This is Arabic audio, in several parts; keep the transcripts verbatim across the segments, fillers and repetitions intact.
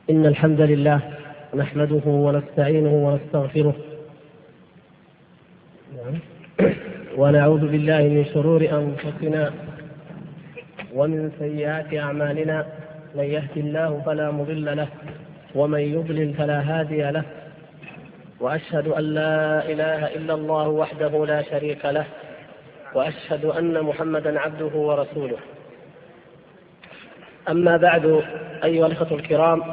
إن الحمد لله نحمده ونستعينه ونستغفره ونعوذ بالله من شرور أنفسنا ومن سيئات أعمالنا. من يهد الله فلا مضل له ومن يضلل فلا هادي له، وأشهد أن لا إله إلا الله وحده لا شريك له، وأشهد أن محمدا عبده ورسوله. أما بعد، أيها الأخوة الكرام،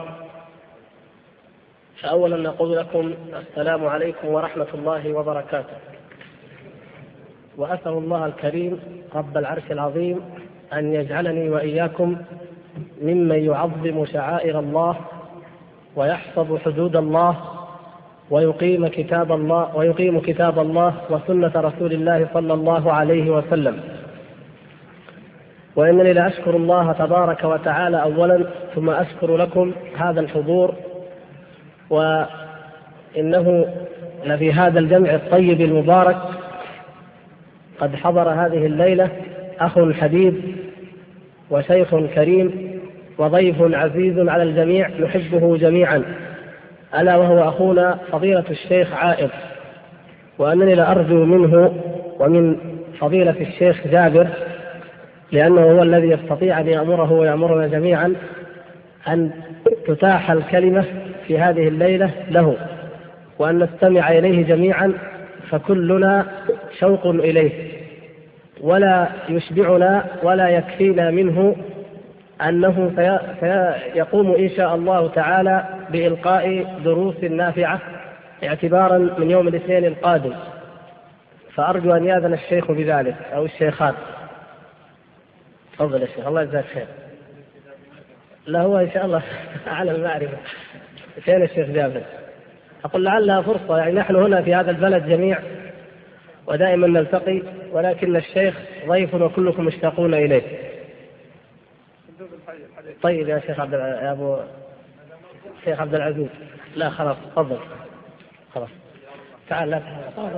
فأولا نقول لكم السلام عليكم ورحمة الله وبركاته، وأسأل الله الكريم رب العرش العظيم أن يجعلني وإياكم ممن يعظم شعائر الله ويحفظ حدود الله ويقيم كتاب الله ويقيم كتاب الله وسنة رسول الله صلى الله عليه وسلم. وإنني لأشكر الله تبارك وتعالى أولا، ثم أشكر لكم هذا الحضور، وإنه لفي هذا الجمع الطيب المبارك قد حضر هذه الليلة أخ حبيب وشيخ كريم وضيف عزيز على الجميع نحبه جميعا، ألا وهو أخونا فضيلة الشيخ عائض. وأنني لأرجو منه ومن فضيلة الشيخ جابر، لأنه هو الذي يستطيع أن يأمره ويأمرنا جميعا، أن تتاح الكلمة في هذه الليلة له، وأن نستمع إليه جميعا، فكلنا شوق إليه، ولا يشبعنا ولا يكفينا منه أنه سيقوم إن شاء الله تعالى بإلقاء دروس نافعة اعتبارا من يوم الاثنين القادم، فأرجو أن يأذن الشيخ بذلك أو الشيخات. تفضل يا شيخ، الله يجزاك خير. لا، هو إن شاء الله أعلم المعرفة. فين الشيخ جابر؟ أقول لعلها فرصة، يعني نحن هنا في هذا البلد جميع ودائما نلتقي، ولكن الشيخ ضيف وكلكم مشتاقون إليه. طيب يا شيخ عبد يا أبو شيخ عبد العزيز، لا خلاص تفضل، خلاص تعال. لا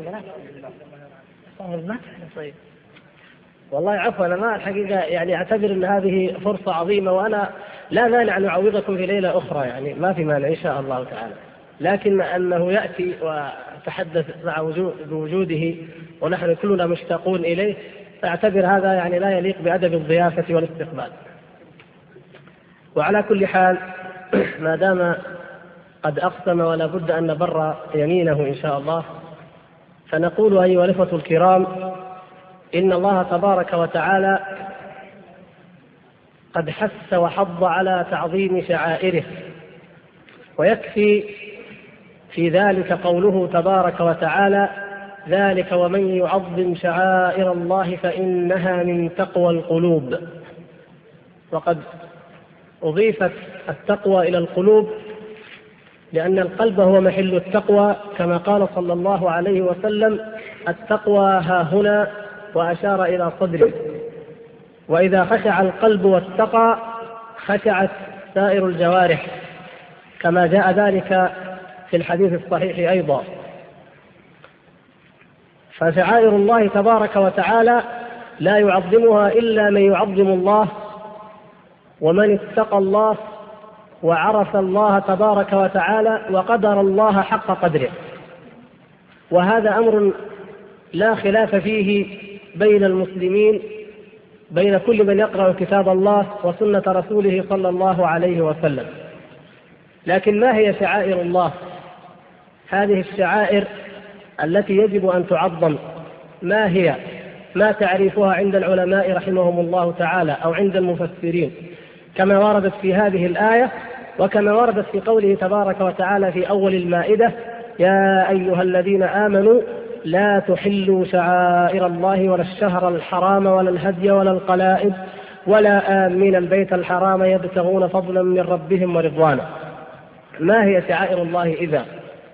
تفضل. طيب والله عفوا، أنا ما الحقيقة يعني أعتبر أن هذه فرصة عظيمة، وأنا لا مانع أن أعوضكم في ليلة أخرى، يعني ما في مانع إن شاء الله تعالى، لكن أنه يأتي وتحدث مع وجوده ونحن كلنا مشتاقون إليه، فأعتبر هذا يعني لا يليق بأدب الضيافة والاستقبال. وعلى كل حال، ما دام قد أقسم ولا بد أن نبر يمينه إن شاء الله، فنقول أيها الإخوة الكرام، إن الله تبارك وتعالى قد حث وحض على تعظيم شعائره، ويكفي في ذلك قوله تبارك وتعالى: ذلك ومن يعظم شعائر الله فإنها من تقوى القلوب. وقد أضيفت التقوى إلى القلوب لأن القلب هو محل التقوى، كما قال صلى الله عليه وسلم: التقوى ها هنا، وأشار إلى صدره. وإذا خشع القلب واتقى خشعت سائر الجوارح، كما جاء ذلك في الحديث الصحيح أيضا. فشعائر الله تبارك وتعالى لا يعظمها إلا من يعظم الله، ومن اتقى الله وعرف الله تبارك وتعالى وقدر الله حق قدره. وهذا أمر لا خلاف فيه بين المسلمين، بين كل من يقرأ كتاب الله وسنة رسوله صلى الله عليه وسلم. لكن ما هي شعائر الله؟ هذه الشعائر التي يجب أن تعظم ما هي؟ ما تعريفها عند العلماء رحمهم الله تعالى أو عند المفسرين، كما وردت في هذه الآية، وكما وردت في قوله تبارك وتعالى في أول المائدة: يا أيها الذين آمنوا لا تحلوا شعائر الله ولا الشهر الحرام ولا الهدي ولا القلائد ولا آمين البيت الحرام يبتغون فضلا من ربهم ورضوانا. ما هي شعائر الله إذا؟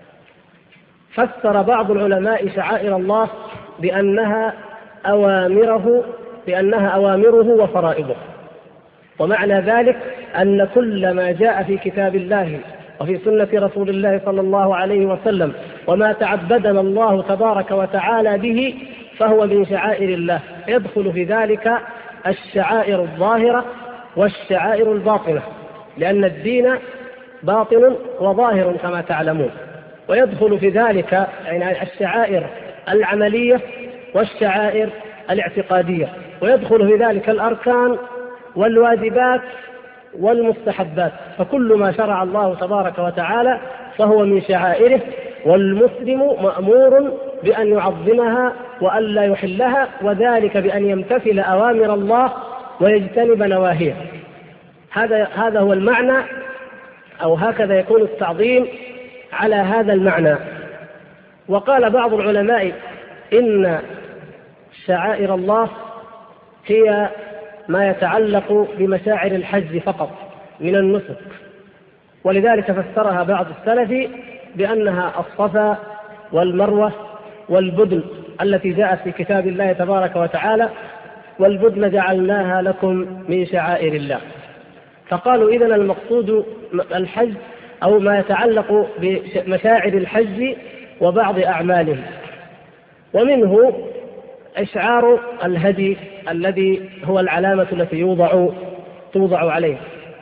فسر بعض العلماء شعائر الله بأنها أوامره بأنها أوامره وفرائضه. ومعنى ذلك أن كل ما جاء في كتاب الله وفي سنة رسول الله صلى الله عليه وسلم وما تعبدنا الله تبارك وتعالى به فهو من شعائر الله. يدخل في ذلك الشعائر الظاهرة والشعائر الباطنة، لأن الدين باطن وظاهر كما تعلمون، ويدخل في ذلك يعني الشعائر العملية والشعائر الاعتقادية، ويدخل في ذلك الأركان والواجبات والمستحبات، فكل ما شرع الله تبارك وتعالى فهو من شعائره، والمسلم مأمور بأن يعظمها وألا يحلها، وذلك بأن يمتثل أوامر الله ويجتنب نواهيه. هذا هذا هو المعنى، أو هكذا يكون التعظيم على هذا المعنى. وقال بعض العلماء إن شعائر الله هي ما يتعلق بمشاعر الحج فقط من النسك، ولذلك فسرها بعض السلف بأنها الصفا والمروة والبدن التي جاءت في كتاب الله تبارك وتعالى: والبدن جعلناها لكم من شعائر الله. فقالوا إذن المقصود الحج أو ما يتعلق بمشاعر الحج وبعض أعماله، ومنه إشعار الهدي الذي هو العلامة التي يوضع توضع عليه.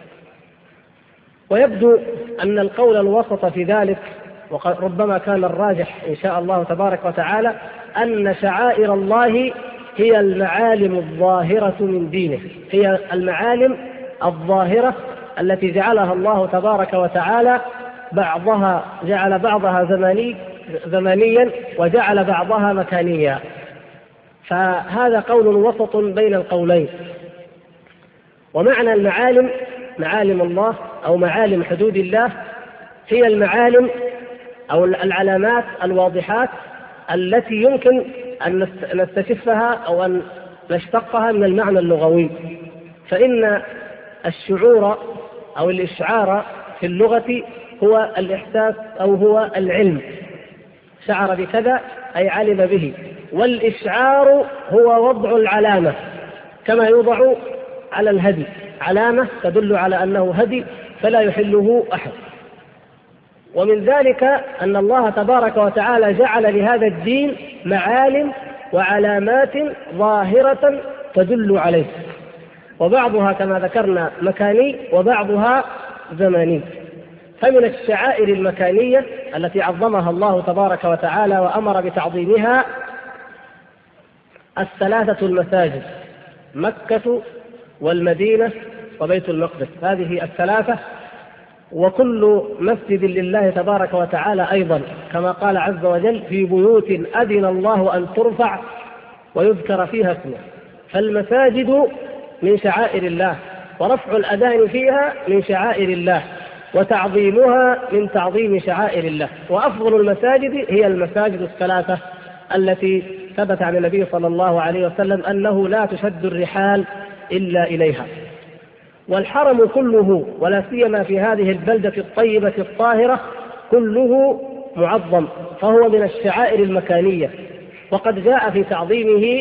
ويبدو أن القول الوسط في ذلك، وربما كان الراجح إن شاء الله تبارك وتعالى، أن شعائر الله هي المعالم الظاهرة من دينه، هي المعالم الظاهرة التي جعلها الله تبارك وتعالى، بعضها جعل بعضها زماني زمانيا وجعل بعضها مكانيا. فهذا قول وسط بين القولين. ومعنى المعالم، معالم الله أو معالم حدود الله، هي المعالم أو العلامات الواضحات التي يمكن أن نستشفها أو أن نشتقها من المعنى اللغوي. فإن الشعور أو الإشعار في اللغة هو الإحساس أو هو العلم، شعر بكذا أي علم به. والإشعار هو وضع العلامة كما يوضع على الهدي، علامة تدل على أنه هدي فلا يحله أحد. ومن ذلك أن الله تبارك وتعالى جعل لهذا الدين معالم وعلامات ظاهرة تدل عليه، وبعضها كما ذكرنا مكاني وبعضها زماني. فمن الشعائر المكانية التي عظمها الله تبارك وتعالى وأمر بتعظيمها الثلاثة المساجد: مكة والمدينة وبيت المقدس. هذه الثلاثة، وكل مسجد لله تبارك وتعالى أيضا، كما قال عز وجل: في بيوت أذن الله أن ترفع ويذكر فيها اسمه. فالمساجد من شعائر الله، ورفع الأذان فيها من شعائر الله، وتعظيمها من تعظيم شعائر الله. وأفضل المساجد هي المساجد الثلاثة التي ثبت عن النبي صلى الله عليه وسلم أنه لا تشد الرحال إلا إليها. والحرم كله، ولا سيما في هذه البلدة الطيبة الطاهرة، كله معظم، فهو من الشعائر المكانية. وقد جاء في تعظيمه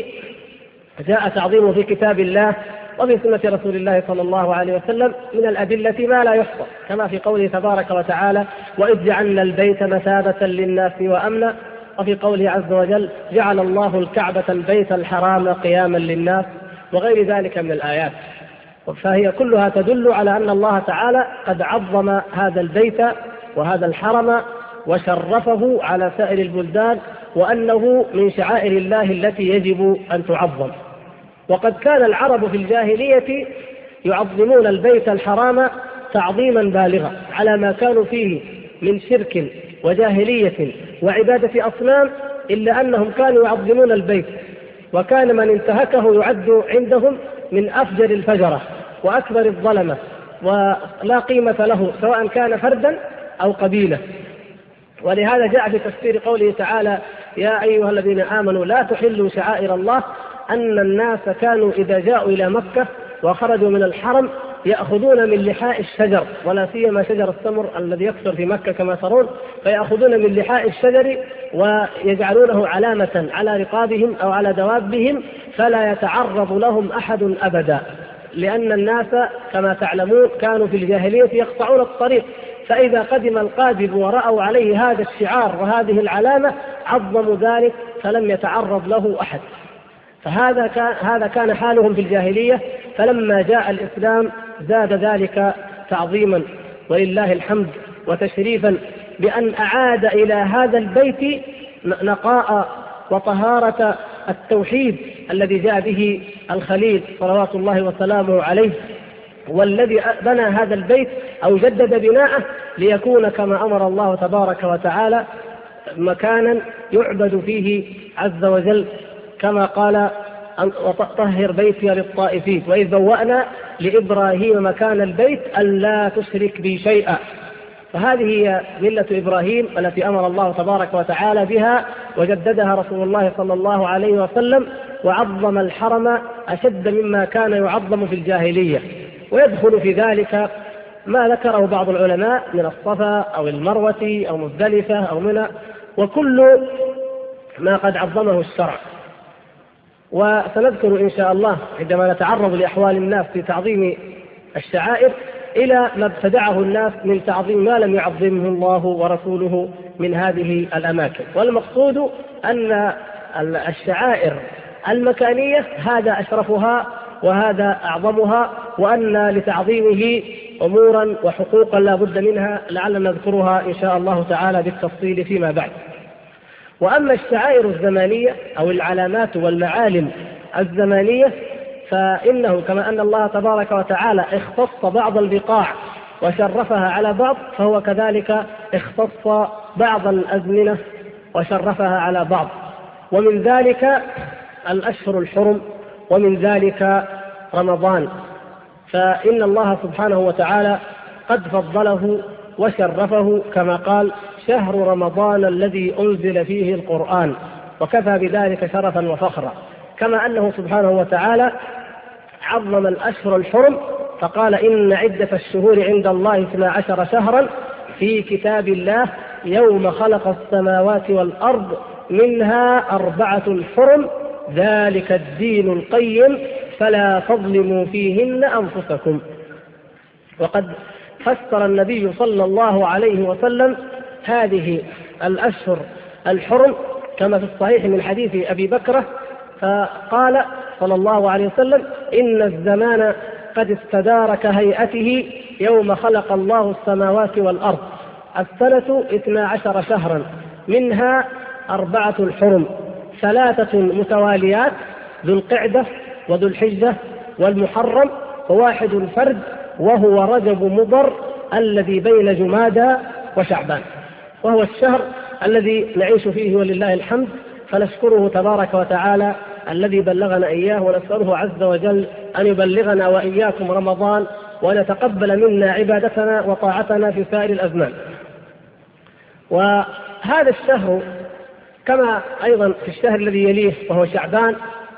جاء تعظيمه في كتاب الله وفي سنة رسول الله صلى الله عليه وسلم من الأدلة ما لا يحصى، كما في قوله تبارك وتعالى: وإذ جعلنا البيت مثابة للناس وأمنا، وفي قوله عز وجل: جعل الله الكعبة البيت الحرام قياما للناس، وغير ذلك من الآيات. فهي كلها تدل على أن الله تعالى قد عظم هذا البيت وهذا الحرم وشرفه على سائر البلدان، وأنه من شعائر الله التي يجب أن تعظم. وقد كان العرب في الجاهلية يعظمون البيت الحرام تعظيما بالغا على ما كانوا فيه من شرك وجاهلية وعبادة أصنام، إلا أنهم كانوا يعظمون البيت، وكان من انتهكه يعد عندهم من أفجر الفجرة وأكبر الظلمة، ولا قيمة له سواء كان فردا أو قبيلة. ولهذا جاء في تفسير قوله تعالى: يا أيها الذين آمنوا لا تحلوا شعائر الله، أن الناس كانوا إذا جاءوا إلى مكة وخرجوا من الحرم يأخذون من لحاء الشجر، ولا سيما شجر التمر الذي يكثر في مكة كما ترون، فيأخذون من لحاء الشجر ويجعلونه علامة على رقابهم أو على دوابهم، فلا يتعرض لهم أحد أبدا. لأن الناس كما تعلمون كانوا في الجاهلية يقطعون الطريق، فإذا قدم القادم ورأوا عليه هذا الشعار وهذه العلامة عظموا ذلك فلم يتعرض له أحد. فهذا كان هذا كان حالهم في الجاهلية، فلما جاء الإسلام زاد ذلك تعظيما ولله الحمد، وتشريفا بأن أعاد إلى هذا البيت نقاء وطهارة التوحيد الذي جاء به الخليل صلوات الله وسلامه عليه، والذي بنى هذا البيت أو جدد بناءه ليكون كما أمر الله تبارك وتعالى مكانا يعبد فيه عز وجل، كما قال وطهر بيتي للطائفين وإذ بوأنا لإبراهيم مكان البيت ألا تشرك بي شيئا. فهذه هي ملة إبراهيم التي أمر الله تبارك وتعالى بها وجددها رسول الله صلى الله عليه وسلم، وعظم الحرم أشد مما كان يعظم في الجاهلية. ويدخل في ذلك ما ذكره بعض العلماء من الصفا أو المروة أو مزدلفة أو منى، وكل ما قد عظمه الشرع. وسنذكر إن شاء الله عندما نتعرض لأحوال الناس في تعظيم الشعائر إلى ما ابتدعه الناس من تعظيم ما لم يعظمه الله ورسوله من هذه الأماكن. والمقصود أن الشعائر المكانية هذا أشرفها وهذا أعظمها، وأن لتعظيمه أمورا وحقوقا لا بد منها لعلنا نذكرها إن شاء الله تعالى بالتفصيل فيما بعد. وأما الشعائر الزمانية أو العلامات والمعالم الزمانية فإنه كما أن الله تبارك وتعالى اختص بعض البقاع وشرفها على بعض، فهو كذلك اختص بعض الأزمنة وشرفها على بعض. ومن ذلك الأشهر الحرم، ومن ذلك رمضان، فإن الله سبحانه وتعالى قد فضله وشرفه كما قال شهر رمضان الذي أنزل فيه القرآن، وكفى بذلك شرفا وفخرا. كما أنه سبحانه وتعالى عظم الأشهر الحرم فقال إن عدة الشهور عند الله اثنا عشر شهرا في كتاب الله يوم خلق السماوات والأرض منها أربعة حرم ذلك الدين القيم فلا تظلموا فيهن أنفسكم. وقد فسر النبي صلى الله عليه وسلم هذه الأشهر الحرم كما في الصحيح من حديث أبي بكرة، فقال صلى الله عليه وسلم إن الزمان قد استدار كهيئته يوم خلق الله السماوات والأرض، السنة اثنا عشر شهرا منها أربعة الحرم، ثلاثة متواليات ذو القعدة وذو الحجة والمحرم، وواحد الفرد وهو رجب مضر الذي بين جمادى وشعبان، وهو الشهر الذي نعيش فيه ولله الحمد. فنشكره تبارك وتعالى الذي بلغنا إياه، ونسأله عز وجل أن يبلغنا وإياكم رمضان، وأن يتقبل منا عبادتنا وطاعتنا في سائر الأزمان. وهذا الشهر كما أيضا في الشهر الذي يليه وهو شعبان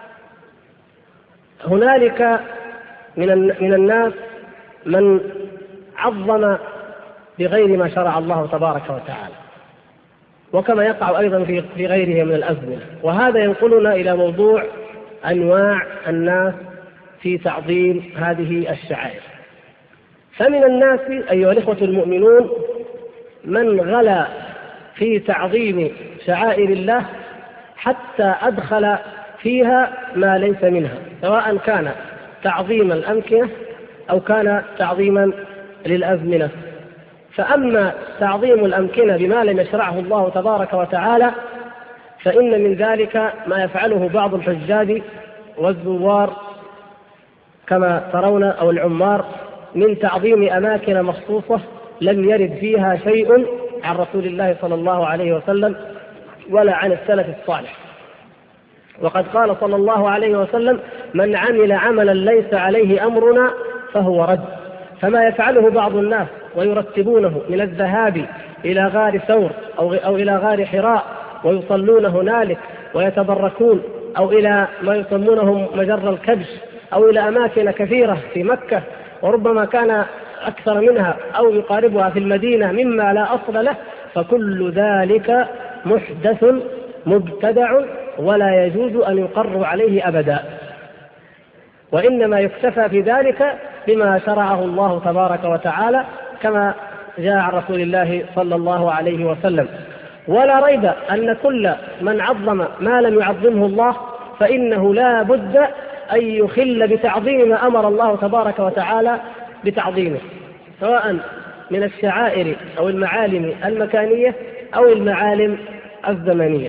هنالك من الناس من عظم بغير ما شرع الله تبارك وتعالى، وكما يقع أيضا في غيره من الأزمنة. وهذا ينقلنا إلى موضوع أنواع الناس في تعظيم هذه الشعائر. فمن الناس أيها الإخوة المؤمنون من غلا في تعظيم شعائر الله حتى أدخل فيها ما ليس منها، سواء كان تعظيم الأمكنة أو كان تعظيما للأزمنة. فأما تعظيم الأمكنة بما لم يشرعه الله تبارك وتعالى فإن من ذلك ما يفعله بعض الحجاج والزوار كما ترون أو العمار من تعظيم أماكن مخصوصة لم يرد فيها شيء عن رسول الله صلى الله عليه وسلم ولا عن السلف الصالح. وقد قال صلى الله عليه وسلم من عمل عملا ليس عليه أمرنا فهو رد. فما يفعله بعض الناس ويرتبونه من الذهاب إلى غار ثور أو, أو إلى غار حراء ويصلون هنالك ويتبركون، أو إلى ما يسمونه مجر الكبش، أو إلى أماكن كثيرة في مكة وربما كان أكثر منها أو يقاربها في المدينة مما لا أصل له، فكل ذلك محدث مبتدع ولا يجوز أن يقر عليه أبدا، وإنما يكتفى في ذلك بما شرعه الله تبارك وتعالى كما جاء عن رسول الله صلى الله عليه وسلم. ولا ريب أن كل من عظم ما لم يعظمه الله فإنه لا بد أن يخل بتعظيم ما أمر الله تبارك وتعالى بتعظيمه، سواء من الشعائر أو المعالم المكانية أو المعالم الزمنية.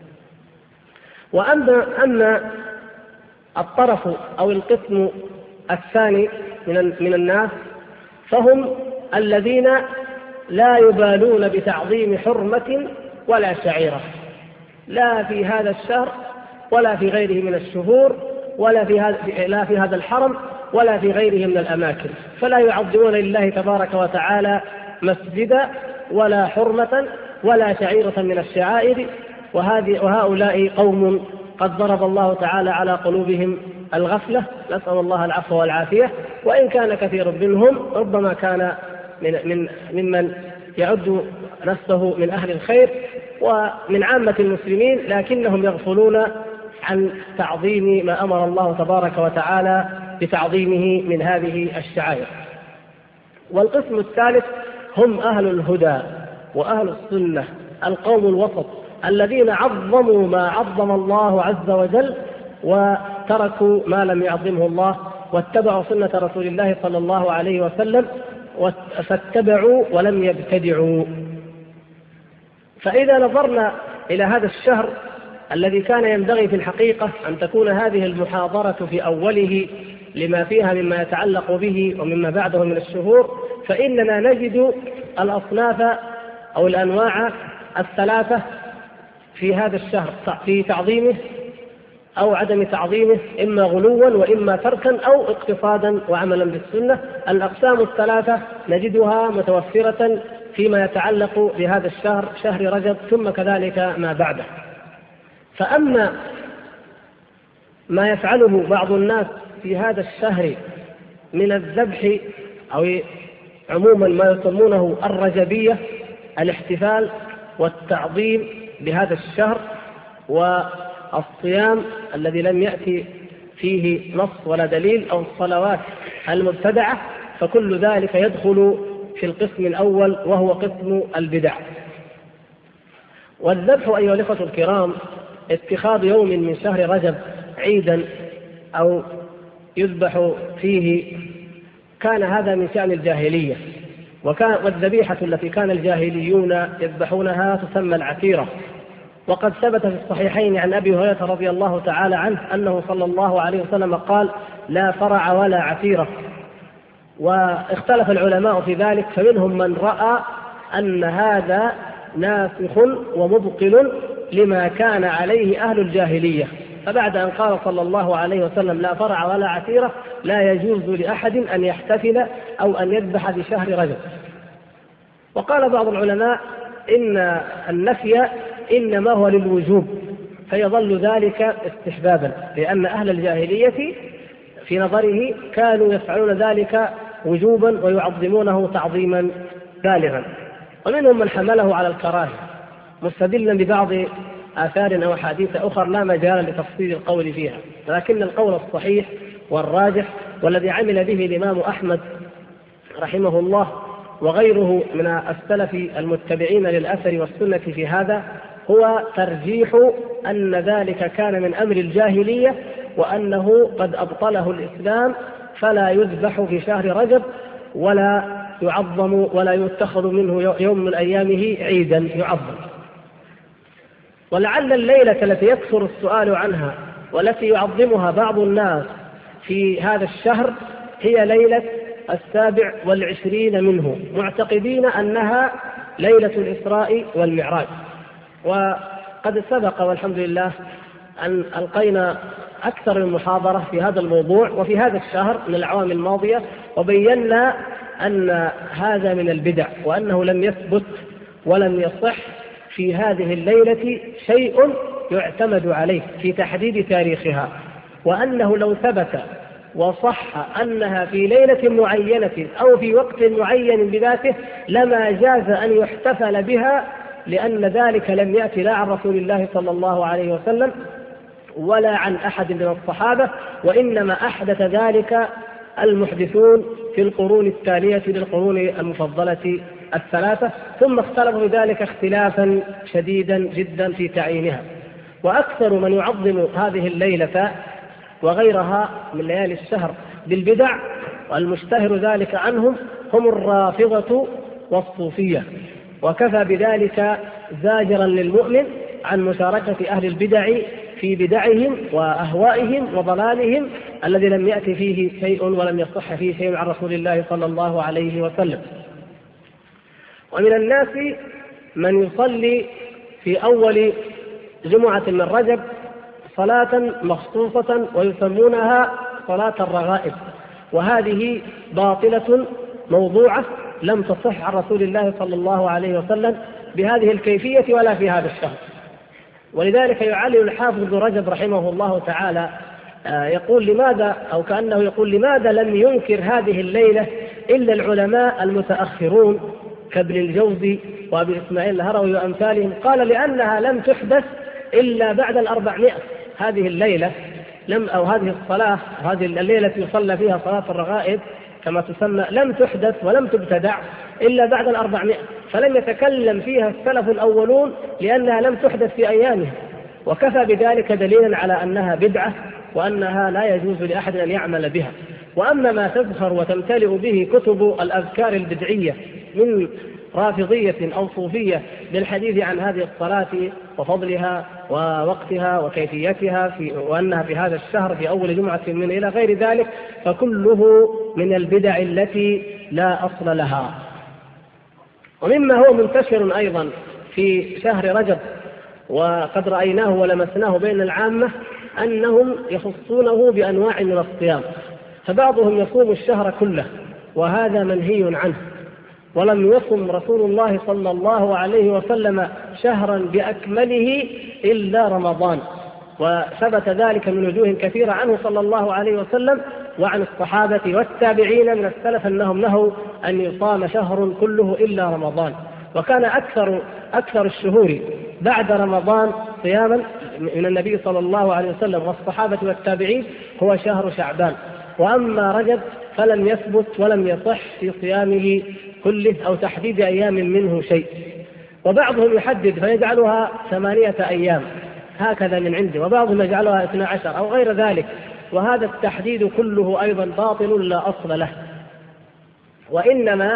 وأما أما الطرف أو القسم الثاني من من الناس فهم الذين لا يبالون بتعظيم حرمة ولا شعيرة، لا في هذا الشهر ولا في غيره من الشهور، ولا في هذا لا في هذا الحرم ولا في غيره من الأماكن، فلا يعظمون لله تبارك وتعالى مسجدا ولا حرمة ولا شعيرة من الشعائر. وهذه وهؤلاء قوم قد ضرب الله تعالى على قلوبهم الغفلة، نسأل الله العفو والعافية. وإن كان كثير منهم ربما كان من من ممن يعد نفسه من أهل الخير ومن عامة المسلمين، لكنهم يغفلون عن تعظيم ما أمر الله تبارك وتعالى بتعظيمه من هذه الشعائر. والقسم الثالث هم أهل الهدى وأهل السنة، القوم الوسط الذين عظموا ما عظم الله عز وجل وتركوا ما لم يعظمه الله، واتبعوا سنة رسول الله صلى الله عليه وسلم فاتبعوا ولم يبتدعوا. فإذا نظرنا إلى هذا الشهر الذي كان ينبغي في الحقيقة أن تكون هذه المحاضرة في أوله لما فيها مما يتعلق به ومما بعده من الشهور، فإننا نجد الأصناف أو الأنواع الثلاثة في هذا الشهر في تعظيمه أو عدم تعظيمه، إما غلوا وإما تركا أو اقتصادا وعملا بالسنة. الأقسام الثلاثة نجدها متوفرة فيما يتعلق بهذا الشهر، شهر رجب، ثم كذلك ما بعده. فأما ما يفعله بعض الناس في هذا الشهر من الذبح أو عموما ما يسمونه الرجبية، الاحتفال والتعظيم بهذا الشهر والصيام الذي لم يأتي فيه نص ولا دليل، أو الصلوات المبتدعة، فكل ذلك يدخل في القسم الأول وهو قسم البدع. والذبح أيها الإخوة الكرام اتخاذ يوم من شهر رجب عيدا أو يذبح فيه كان هذا من شأن الجاهلية، وكان والذبيحة التي كان الجاهليون يذبحونها تسمى العتيرة. وقد ثبت في الصحيحين عن أبي هريرة رضي الله تعالى عنه أنه صلى الله عليه وسلم قال: لا فرع ولا عتيرة. واختلف العلماء في ذلك، فمنهم من رأى أن هذا ناسخ ومبطل لما كان عليه أهل الجاهلية، فبعد أن قال صلى الله عليه وسلم لا فرع ولا عتيرة لا يجوز لأحد أن يحتفل أو أن يذبح في شهر رجب. وقال بعض العلماء إن النفي إنما هو للوجوب، فيظل ذلك استحبابا، لأن أهل الجاهلية في نظره كانوا يفعلون ذلك وجوبا ويعظمونه تعظيما بالغا. ومنهم من حمله على الكراهة مستدلا ببعض آثار أو أحاديث أخرى لا مجال لتفصيل القول فيها، لكن القول الصحيح والراجح والذي عمل به الإمام أحمد رحمه الله وغيره من السلف المتبعين للأثر والسنة في هذا هو ترجيح أن ذلك كان من أمر الجاهلية وأنه قد أبطله الإسلام، فلا يذبح في شهر رجب ولا يعظم ولا يتخذ منه يوم من أيامه عيدا يعظم. ولعل الليلة التي يكثر السؤال عنها والتي يعظمها بعض الناس في هذا الشهر هي ليلة السابع والعشرين منه، معتقدين أنها ليلة الإسراء والمعراج. وقد سبق والحمد لله أن ألقينا أكثر من محاضرة في هذا الموضوع وفي هذا الشهر من الأعوام الماضية، وبينا أن هذا من البدع، وأنه لم يثبت ولم يصح في هذه الليلة شيء يعتمد عليه في تحديد تاريخها، وأنه لو ثبت وصح أنها في ليلة معينة أو في وقت معين بذاته لما جاز أن يحتفل بها، لأن ذلك لم يأتي لا عن رسول الله صلى الله عليه وسلم ولا عن أحد من الصحابة، وإنما أحدث ذلك المحدثون في القرون التالية للقرون المفضلة الثلاثة، ثم اختلفوا بذلك اختلافا شديدا جدا في تعيينها. وأكثر من يعظم هذه الليلة وغيرها من ليالي الشهر بالبدع والمشتهر ذلك عنهم هم الرافضة والصوفية، وكفى بذلك زاجرا للمؤمن عن مشاركة أهل البدع في بدعهم وأهوائهم وضلالهم الذي لم يأتي فيه شيء ولم يصح فيه شيء عن رسول الله صلى الله عليه وسلم. ومن الناس من يصلي في أول جمعة من رجب صلاة مخصوصة ويسمونها صلاة الرغائب، وهذه باطلة موضوعة لم تصح عن رسول الله صلى الله عليه وسلم بهذه الكيفية ولا في هذا الشهر. ولذلك يعلل الحافظ ابن رجب رحمه الله تعالى يقول لماذا، أو كأنه يقول لماذا لم ينكر هذه الليلة إلا العلماء المتأخرون كابن الجوزي وابي إسماعيل الهروي وأمثالهم؟ قال لأنها لم تحدث إلا بعد الأربعمائة. هذه الليلة لم أو هذه الصلاة هذه الليلة يصلى فيها صلاة الرغائب كما تسمى لم تحدث ولم تبتدع إلا بعد الأربعمائة، فلم يتكلم فيها السلف الأولون لأنها لم تحدث في أيامها، وكفى بذلك دليلا على أنها بدعة وأنها لا يجوز لأحد أن يعمل بها. وأما ما تزخر وتمتلئ به كتب الأذكار البدعية من رافضية أو صوفية للحديث عن هذه الصلاة وفضلها ووقتها وكيفيتها في وأنها في هذا الشهر في أول جمعة من إلى غير ذلك، فكله من البدع التي لا أصل لها. ومما هو منتشر أيضا في شهر رجب وقد رأيناه ولمسناه بين العامة أنهم يخصونه بأنواع من الصيام، فبعضهم يصوم الشهر كله وهذا منهي عنه، ولم يصم رسول الله صلى الله عليه وسلم شهرا بأكمله إلا رمضان، وثبت ذلك من وجوه كثيرة عنه صلى الله عليه وسلم وعن الصحابة والتابعين من السلف أنهم نهوا أن يصام شهر كله إلا رمضان. وكان أكثر أكثر الشهور بعد رمضان صياما من النبي صلى الله عليه وسلم والصحابة والتابعين هو شهر شعبان، وأما رجب فلم يثبت ولم يصح في صيامه كله أو تحديد أيام منه شيء. وبعضهم يحدد فيجعلها ثمانية أيام هكذا من عنده، وبعضهم يجعلها اثنا عشر أو غير ذلك، وهذا التحديد كله أيضا باطل لا أصل له. وإنما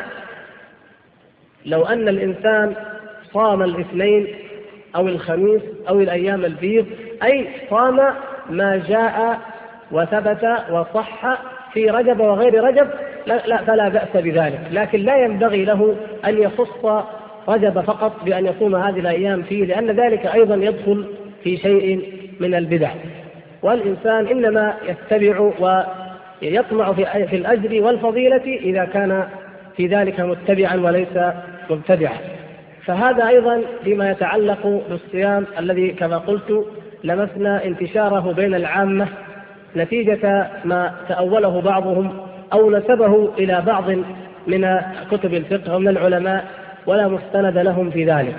لو أن الإنسان صام الاثنين أو الخميس أو الأيام البيض، أي صام ما جاء وثبت وصح في رجب وغير رجب، لا, لا فلا بأس بذلك، لكن لا ينبغي له أن يخص رجب فقط بأن يصوم هذه الأيام فيه، لأن ذلك أيضا يدخل في شيء من البدع. والإنسان إنما يتبع ويطمع في الأجر والفضيلة إذا كان في ذلك متبعا وليس مبتدعا. فهذا أيضا فيما يتعلق بالصيام الذي كما قلت لمسنا انتشاره بين العامة نتيجة ما تأوله بعضهم أو نسبه إلى بعض من كتب الفقه ومن العلماء ولا مستند لهم في ذلك.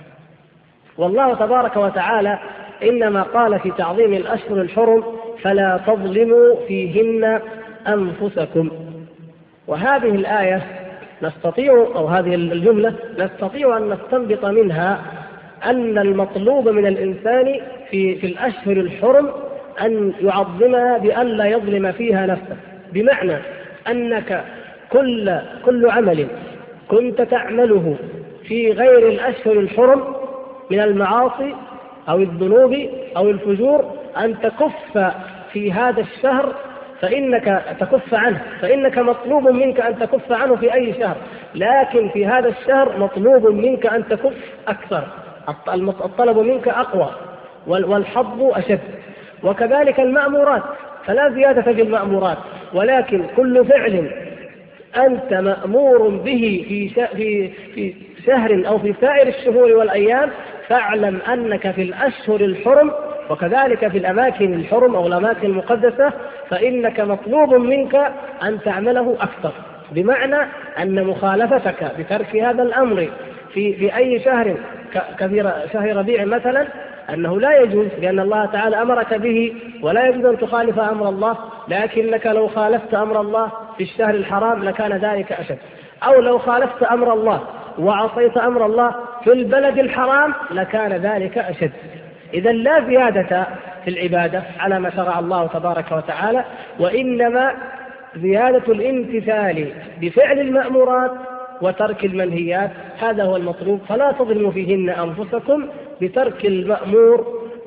والله تبارك وتعالى إنما قال في تعظيم الأشهر الحرم فلا تظلموا فيهن أنفسكم. وهذه الآية نستطيع أو هذه الجملة نستطيع أن نستنبط منها أن المطلوب من الإنسان في في الأشهر الحرم أن يعظمها بأن لا يظلم فيها نفسه، بمعنى أنك كل كل عمل كنت تعمله في غير الأشهر الحرم من المعاصي أو الذنوب أو الفجور أن تكف في هذا الشهر، فإنك تكف عنه، فإنك مطلوب منك أن تكف عنه في أي شهر، لكن في هذا الشهر مطلوب منك أن تكف أكثر، الطلب منك أقوى والحظ أشد. وكذلك المأمورات، فلا زيادة في المأمورات، ولكن كل فعل أنت مأمور به في في في شهر أو في سائر الشهور والأيام فاعلم أنك في الأشهر الحرم وكذلك في الأماكن الحرم أو الأماكن المقدسة فإنك مطلوب منك أن تعمله أكثر، بمعنى أن مخالفتك بترك هذا الأمر في في أي شهر كثير شهر ربيع مثلا أنه لا يجوز، لأن الله تعالى أمرك به ولا يجوز أن تخالف أمر الله، لكنك لو خالفت أمر الله في الشهر الحرام لكان ذلك أشد، أو لو خالفت أمر الله وعصيت أمر الله في البلد الحرام لكان ذلك أشد. إذا لا زيادة في العبادة على ما شرع الله تبارك وتعالى، وإنما زيادة الامتثال بفعل المأمورات وترك المنهيات، هذا هو المطلوب. فلا تظلموا فيهن أنفسكم بترك المأمور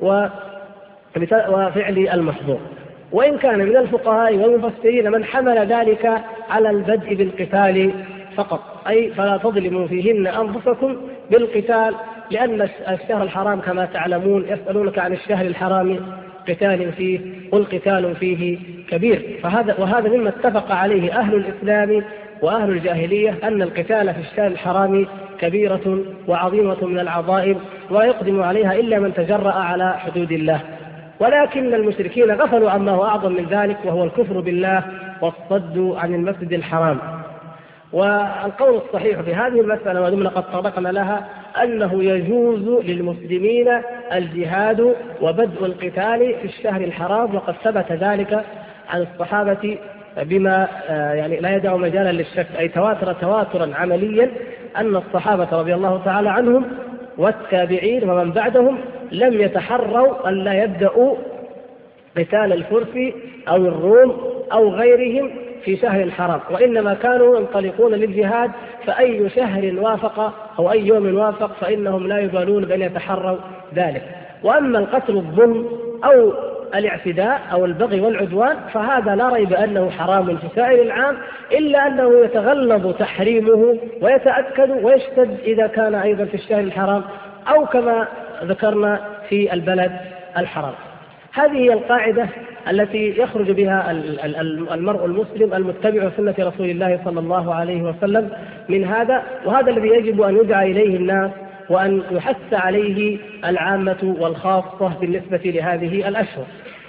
وفعل المحظور. وإن كان من الفقهاء والمفسرين من حمل ذلك على البدء بالقتال فقط، أي فلا تظلموا فيهن أنفسكم بالقتال، لأن الشهر الحرام كما تعلمون يسألونك عن الشهر الحرام قتال فيه، قل قتال فيه كبير. فهذا وهذا مما اتفق عليه أهل الإسلام وأهل الجاهلية، أن القتال في الشهر الحرام كبيرة وعظيمة من العظائم، ولا يقدم عليها إلا من تجرأ على حدود الله. ولكن المشركين غفلوا عما هو أعظم من ذلك، وهو الكفر بالله والصد عن المسجد الحرام. والقول الصحيح في هذه المسألة ودمنا قد طرقنا لها أنه يجوز للمسلمين الجهاد وبدء القتال في الشهر الحرام، وقد ثبت ذلك عن الصحابة بما يعني لا يدع مجالا للشك، أي تواتر تواترا عمليا أن الصحابة رضي الله تعالى عنهم والتابعين ومن بعدهم لم يتحروا أن لا يبدأوا قتال الفرس أو الروم أو غيرهم في شهر الحرام، وإنما كانوا ينطلقون للجهاد، فأي شهر وافق أو أي يوم وافق فإنهم لا يبالون بأن يتحروا ذلك. وأما القتل الظلم أو الاعتداء أو البغي والعدوان فهذا لا ريب أنه حرام في سائر العام، إلا أنه يتغلظ تحريمه ويتأكد ويشتد إذا كان أيضا في الشهر الحرام أو كما ذكرنا في البلد الحرام. هذه هي القاعدة التي يخرج بها المرء المسلم المتبع سنة رسول الله صلى الله عليه وسلم من هذا، وهذا الذي يجب أن يدعى إليه الناس وأن يحث عليه العامة والخاصة بالنسبة لهذه الأشهر.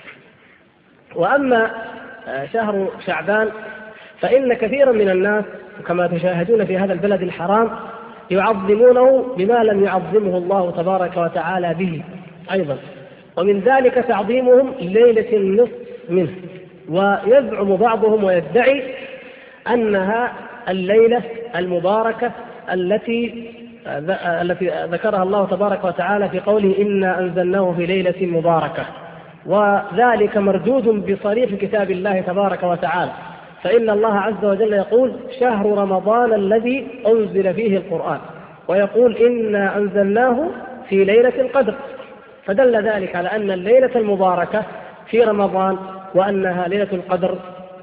وأما شهر شعبان فإن كثيرا من الناس كما تشاهدون في هذا البلد الحرام يعظمونه بما لم يعظمه الله تبارك وتعالى به أيضا، ومن ذلك تعظيمهم ليلة النصف منه، ويزعم بعضهم ويدعي أنها الليلة المباركة التي التي ذكرها الله تبارك وتعالى في قوله إنا أنزلناه في ليلة مباركة، وذلك مردود بصريح كتاب الله تبارك وتعالى، فإن الله عز وجل يقول شهر رمضان الذي أنزل فيه القرآن، ويقول إنا أنزلناه في ليلة القدر، فدل ذلك على أن الليلة المباركة في رمضان وأنها ليلة القدر،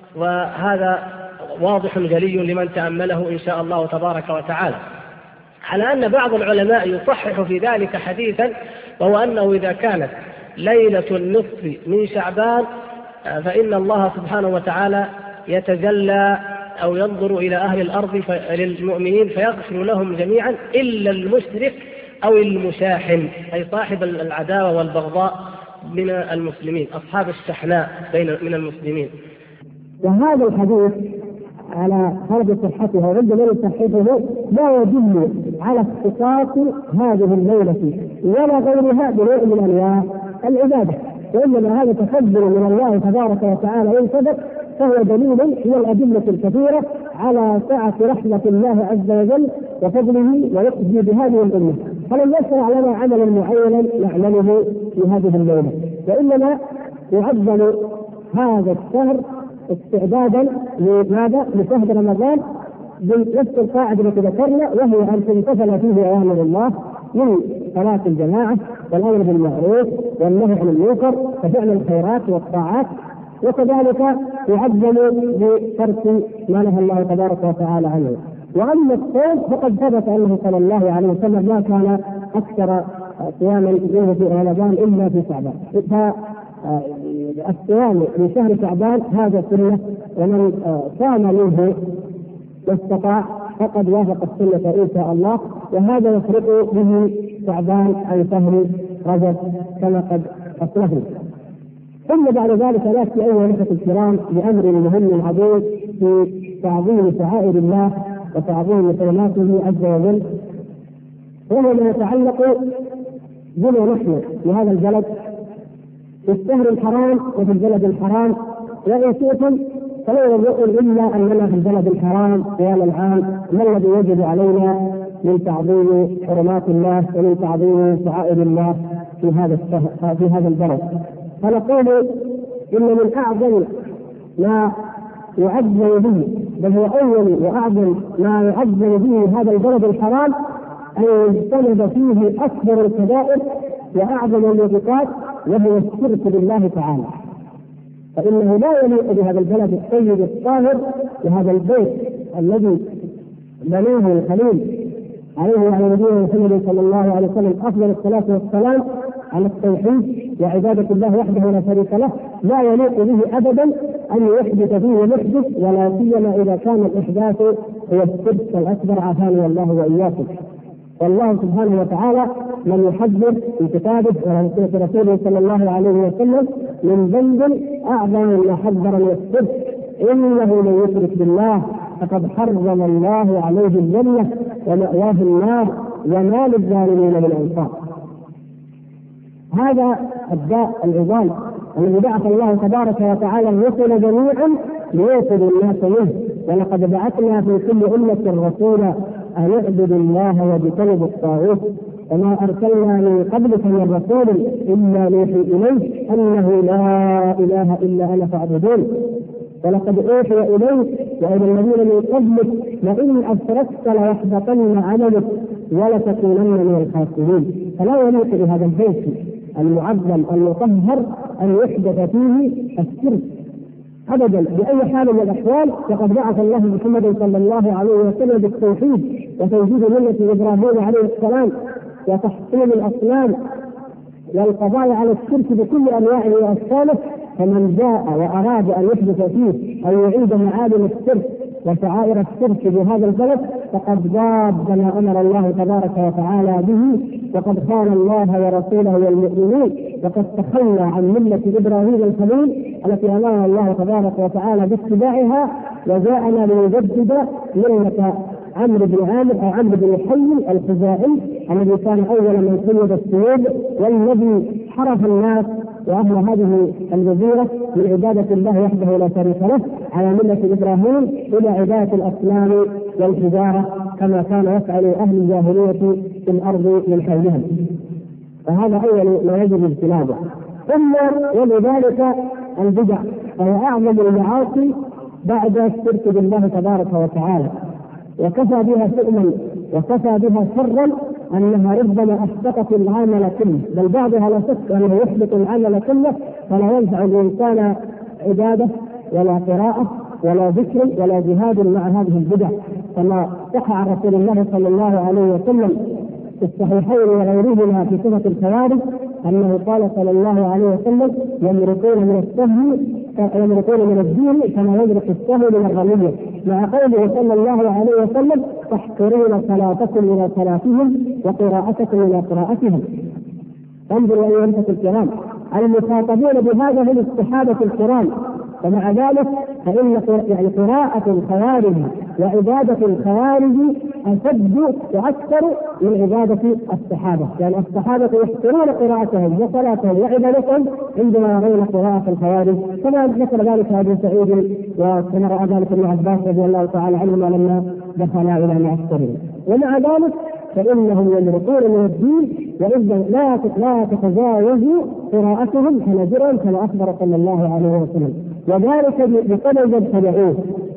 وهذا واضح جلي لمن تأمله إن شاء الله تبارك وتعالى. على أن بعض العلماء يصحح في ذلك حديثا، وهو أنه إذا كانت ليلة النصف من شعبان فإن الله سبحانه وتعالى يتجلى أو ينظر إلى أهل الأرض للمؤمنين فيغفر لهم جميعا إلا المشرك أو المشاحن، أي صاحب العداوة والبغضاء من المسلمين، أصحاب الشحناء بين من المسلمين. وهذا الحديث على فرض صحته وعند من يصححه لا يدل على اختصاص هذه الليلة ولا غيرها بنوع من أنواع العبادة، وإنما هذا تفضل من الله تبارك وتعالى إن صدق، فهو دليل من الأدلة الكثيرة على سعة رحمة الله عز وجل وفضله ويقضي بهذه الأمة، فلم يشرع لنا عملا معينا نعمله في هذه الليلة، وإنما يعظم هذا الشهر استعدادا لماذا؟ لشهر رمضان بنفس القاعدة التي ذكرنا، وهي أن تمتثل فيه أوامر الله من صلاة الجماعة والأمر بالمعروف والنهي عن المنكر وفعل الخيرات والطاعات، وكذلك يعظم بترك ما نهى الله تبارك وتعالى عنه. وأما الصوم فقد ثبت أنه صلى الله عليه وسلم ما كان أكثر صياما منه في رمضان إلا في شعبان، فالصيام من شهر شعبان هذا سنة، ومن صام منه واستطاع فقد وافق السنة إن شاء الله، وهذا يفرق به شعبان عن شهر رجب كما قد أصلحنا. ثم بعد ذلك نأتي أيها الأخوة الكرام بأمر مهم عظيم في تعظيم شعائر الله وتعظيم كلماته عز وجل، وهو ما يتعلق بنا نحن في هذا البلد في الشهر الحرام وفي البلد الحرام. وإن شئتم فلا يقول إلا أننا في البلد الحرام طوال العام، ما الذي يجب علينا من تعظيم حرمات الله ومن تعظيم شعائر الله في هذا في هذا البلد. فنقول إن من أعظم ما يعظم به، بل هو أول وأعظم ما يعظم به هذا البلد الحرام أن يجتنب فيه أكبر الكبائر وأعظم الموبقات، وهو الشرك بالله تعالى. فإنه لا يليق بهذا البلد الطيب الطاهر وهذا البيت الذي بناه الخليل عليه وعلى نبينا محمد صلى الله عليه وسلم أفضل الصلاة والسلام على التوحيد وعبادة الله وحده لا شريك له، لا يليق به أبدا أن يحدث فيه محدث، ولا سيما إذا كان الإحداث هو الشرك الأكبر، عافانا الله وإياكم. والله سبحانه وتعالى لم يحذر في كتابه ولا في سنة رسوله صلى الله عليه وسلم من ذنب أعظم ما حذر من الشرك، إنه من يشرك بالله فقد حرم الله عليه الجنة ومأواه النار وما للظالمين من أنصار. هذا الداء العظام الذي بعث الله تبارك وتعالى الرسل جميعا ليوصلوا الناس منه، ولقد بعثنا في كل أمة رسولا أن اعبدوا الله واجتنبوا الطاغوت، وما أرسلنا من قبلك من رسول إلا نوحي إليه أنه لا إله إلا أنا فاعبدون، ولقد أوحي إليك وإلى الذين من قبلك لئن أشركت ليحبطن عملك ولتكونن من الخاسرين. فلا يليق بهذا البيت المعظم المطهر أن يحدث فيه الشرك أبدا بأي حال من الأحوال. فقد بعث الله محمد صلى الله عليه وسلم بالتوحيد وتوحيد ملة إبراهيم عليه السلام وتحطيم الأصنام والقضاء على الشرك بكل أنواعه وأشكاله. فمن جاء وأراد أن يحدث فيه أو يعيد معالم الشرك وشعائر الشرك بهذا البلد فقد ضاد ما أمر الله تبارك وتعالى به، وقد خان الله ورسوله والمؤمنين، وقد تخلى عن ملة إبراهيم الخليل التي أمر الله تبارك وتعالى باتباعها، وجاءنا ليجدد ملة عمرو بن عامر أو عمرو بن حي الخزاعي الذي كان أول من سيد السيود، والذي حرف الناس وأهل هذه الجزيرة من عبادة الله وحده لا شريك له على ملة إبراهيم إلى عبادة الأصنام والحجارة كما كان يفعل أهل الجاهلية في الأرض من حولهم. فهذا أول ما يجب اجتنابه. ثم ولذلك البدع وهي أعظم المعاصي بعد الشرك بالله تبارك وتعالى، وكفى بها شؤما وكفى بها شرا أنها ربما أحبطت العمل كله، بل بعضها لا شك أنه يحبط العمل كله، فلا ينفع الإنسان عبادة ولا قراءة ولا ذكر ولا جهاد مع هذه البدع، كما صح عن رسول الله صلى الله عليه وسلم في الصحيحين وغيرهما في صفة الخوارج أنه قال صلى الله عليه وسلم: يمرقون من السهم يمرقون من الدين كما يمرق السهم من الرمية، مع قوله صلى الله عليه وسلم: تحقرون صلاتكم إلى صلاتهم وقراءتكم إلى قراءتهم. انظروا أيها الأخوة الكرام، المخاطبون بهذا هم الصحابة الكرام، ومع ذلك فإن يعني قراءة الخوارج وعبادة الخوارج أشد وأكثر من عبادة الصحابة، يعني الصحابة يحقرون قراءتهم وصلاتهم وعبادتهم عندما يرون قراءة الخوارج، كما ذكر ذلك أبو سعيد وكما رأى ذلك ابن عباس رضي الله تعالى عنهما لما دخلا إلى معسكرهم. ومع ذلك فإنهم يمرقون من الدين، وإذا لا لا تتجاوز قراءتهم حنجرهم كما أخبر صلى الله عليه وسلم، وذلك بسبب ابتدعوه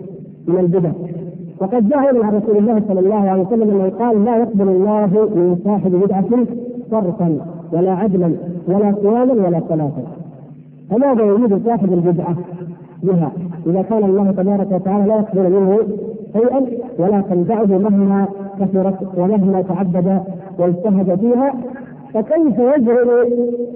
من البدع. وقد جاء عن رسول الله صلى الله عليه وسلم انه قال: لا يقبل الله من صاحب بدعة صرفا ولا عدلا ولا صياما ولا صلاة. فماذا يريد صاحب البدعة بها إذا كان الله تبارك وتعالى لا يقبل منه شيئا ولا تنفعه مهما كثرت ومهما تعبد واجتهد فيها؟ فكيف يجعل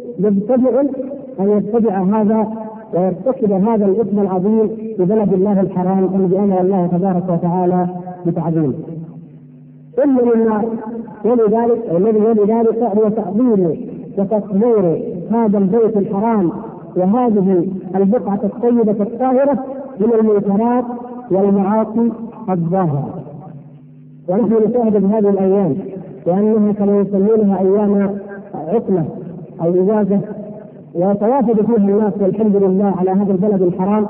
مبتدع أن يتبع هذا ويرتكب هذا الإثم العظيم في بلد الله الحرام الذي أمر الله تبارك وتعالى بتعظيمه؟ ثم مما ولذلك الذي ولذلك هو تعظيم وتصوير هذا البيت الحرام وهذه البقعة الطيبة الطاهرة من المنكرات والمعاصي الظاهرة. ونحن نشاهد بهذه الأيام لأنها كما يسمونها أيام عطلة أو إجازة، ويتوافد فيها الناس والحمد لله على هذا البلد الحرام،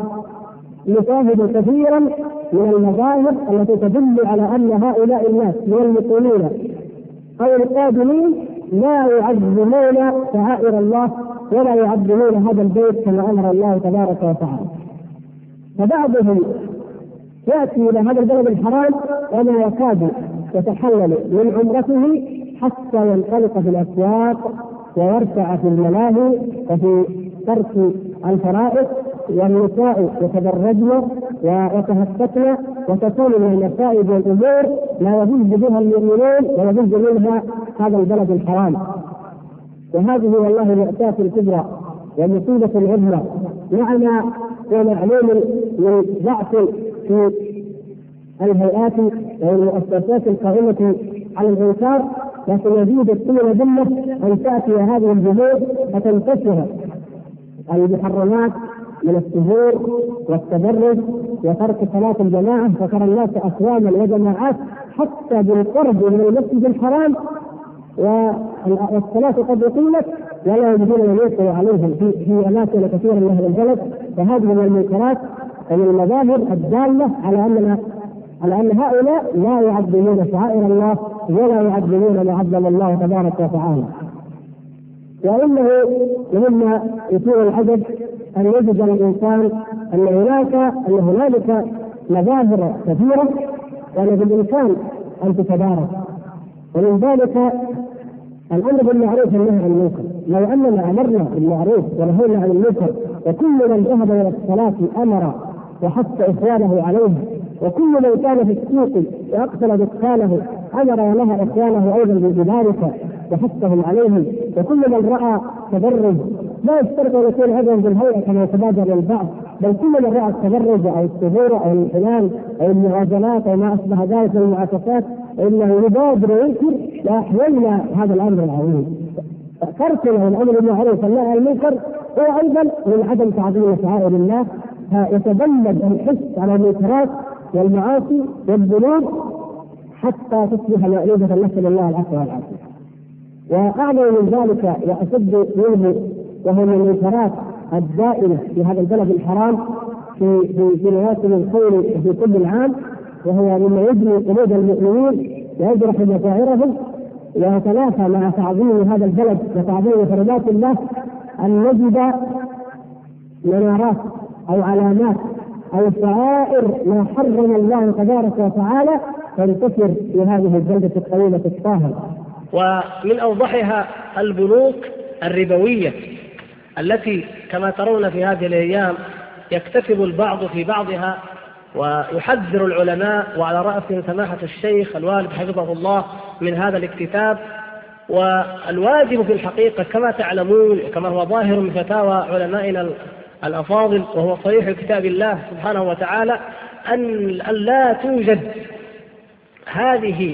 نشاهد كثيرا من المظاهر التي تدل على أن هؤلاء الناس من المسلمين أو القادمين لا يعظمون شعائر الله ولا يعظمون هذا البيت كما أمر الله تبارك وتعالى. فبعضهم يأتي إلى هذا البلد الحرام وما يكاد يتحلل من عمرته حتى ينطلق في الأسواق ويرفع في الملاهي وفي ترك الفرائض، والنساء يتبرجن ويتهتكن وتكون من المصائب والأمور لا يهز بها المؤمنون ويهز منها هذا البلد الحرام. وهذه والله المأساة الكبرى ومصيبة العظمى، معنا ومعلوم من ضعف في الهيئات والمؤسسات القائمة على الإنكار، لكن يزيد السنة ذمة أن تأتي هذه الجهود فتنتشر المحرمات من السهور والتبرج وترك صلاة الجماعة، فترى الناس أقواما وجماعات حتى بالقرب من المسجد الحرام والصلاة قد أقيمت ولا يجدون من يقوى عليهم في, في أماكن كثيرة من أهل البلد. فهذه من المنكرات ومن المظاهر الدالة على أننا على أن هؤلاء لا يعظمون شعائر الله ولا يعظمون ما عظم الله تبارك وتعالى. وإنه مما يثير العجب أن يجد الإنسان أن هناك أن هنالك مظاهر كثيرة وأن بالإمكان أن تتدارك، ومن ذلك الأمر بالمعروف والنهي عن المنكر. لو أننا أمرنا بالمعروف ونهينا عن المنكر وكل من ذهب إلى الصلاة أمر وحث إخوانه عليه، وكل من كان في السوق وأقفل دكانه أمر ونهى إخوانه أيضا بذلك وحثهم عليه، وكل من رأى تبرج لا يشترط أن يكون هذا بالهيئة كما يتبادر للبعض، بل كل من رأى التبرج أو السهور أو الانحلال أو المغازلات أو ما أشبه ذلك من المعاكسات إنه يبادر وينكر لأحيينا هذا الأمر العظيم. تركنا الأمر بالمعروف والنهي عن المنكر هو أيضا من عدم تعظيم شعائر الله، يتبلد الحس على المنكرات والمعاصي والذنوب حتى تصبح مألوفة نسأل الله العفو والعافية. وأعلى من ذلك وأشد منه وهو من المنكرات الدائمة في هذا البلد الحرام في في في مواسم الخير في كل العام، وهو مما يجري قلوب المؤمنين ويجرح مشاعرهم ويتنافى مع تعظيم هذا البلد وتعظيم حرمات الله، أن نجد منارات أو علامات أو شعائر ما حرم الله تبارك وتعالى تنتشر في هذه البلدة الطويلة الطاهرة. ومن أوضحها البنوك الربوية التي كما ترون في هذه الأيام يكتسب البعض في بعضها، ويحذر العلماء وعلى رأسهم سماحة الشيخ الوالد حفظه الله من هذا الاكتساب. والواجب في الحقيقة كما تعلمون كما هو ظاهر من فتاوى علمائنا الأفاضل وهو صريح كتاب الله سبحانه وتعالى أن لا توجد هذه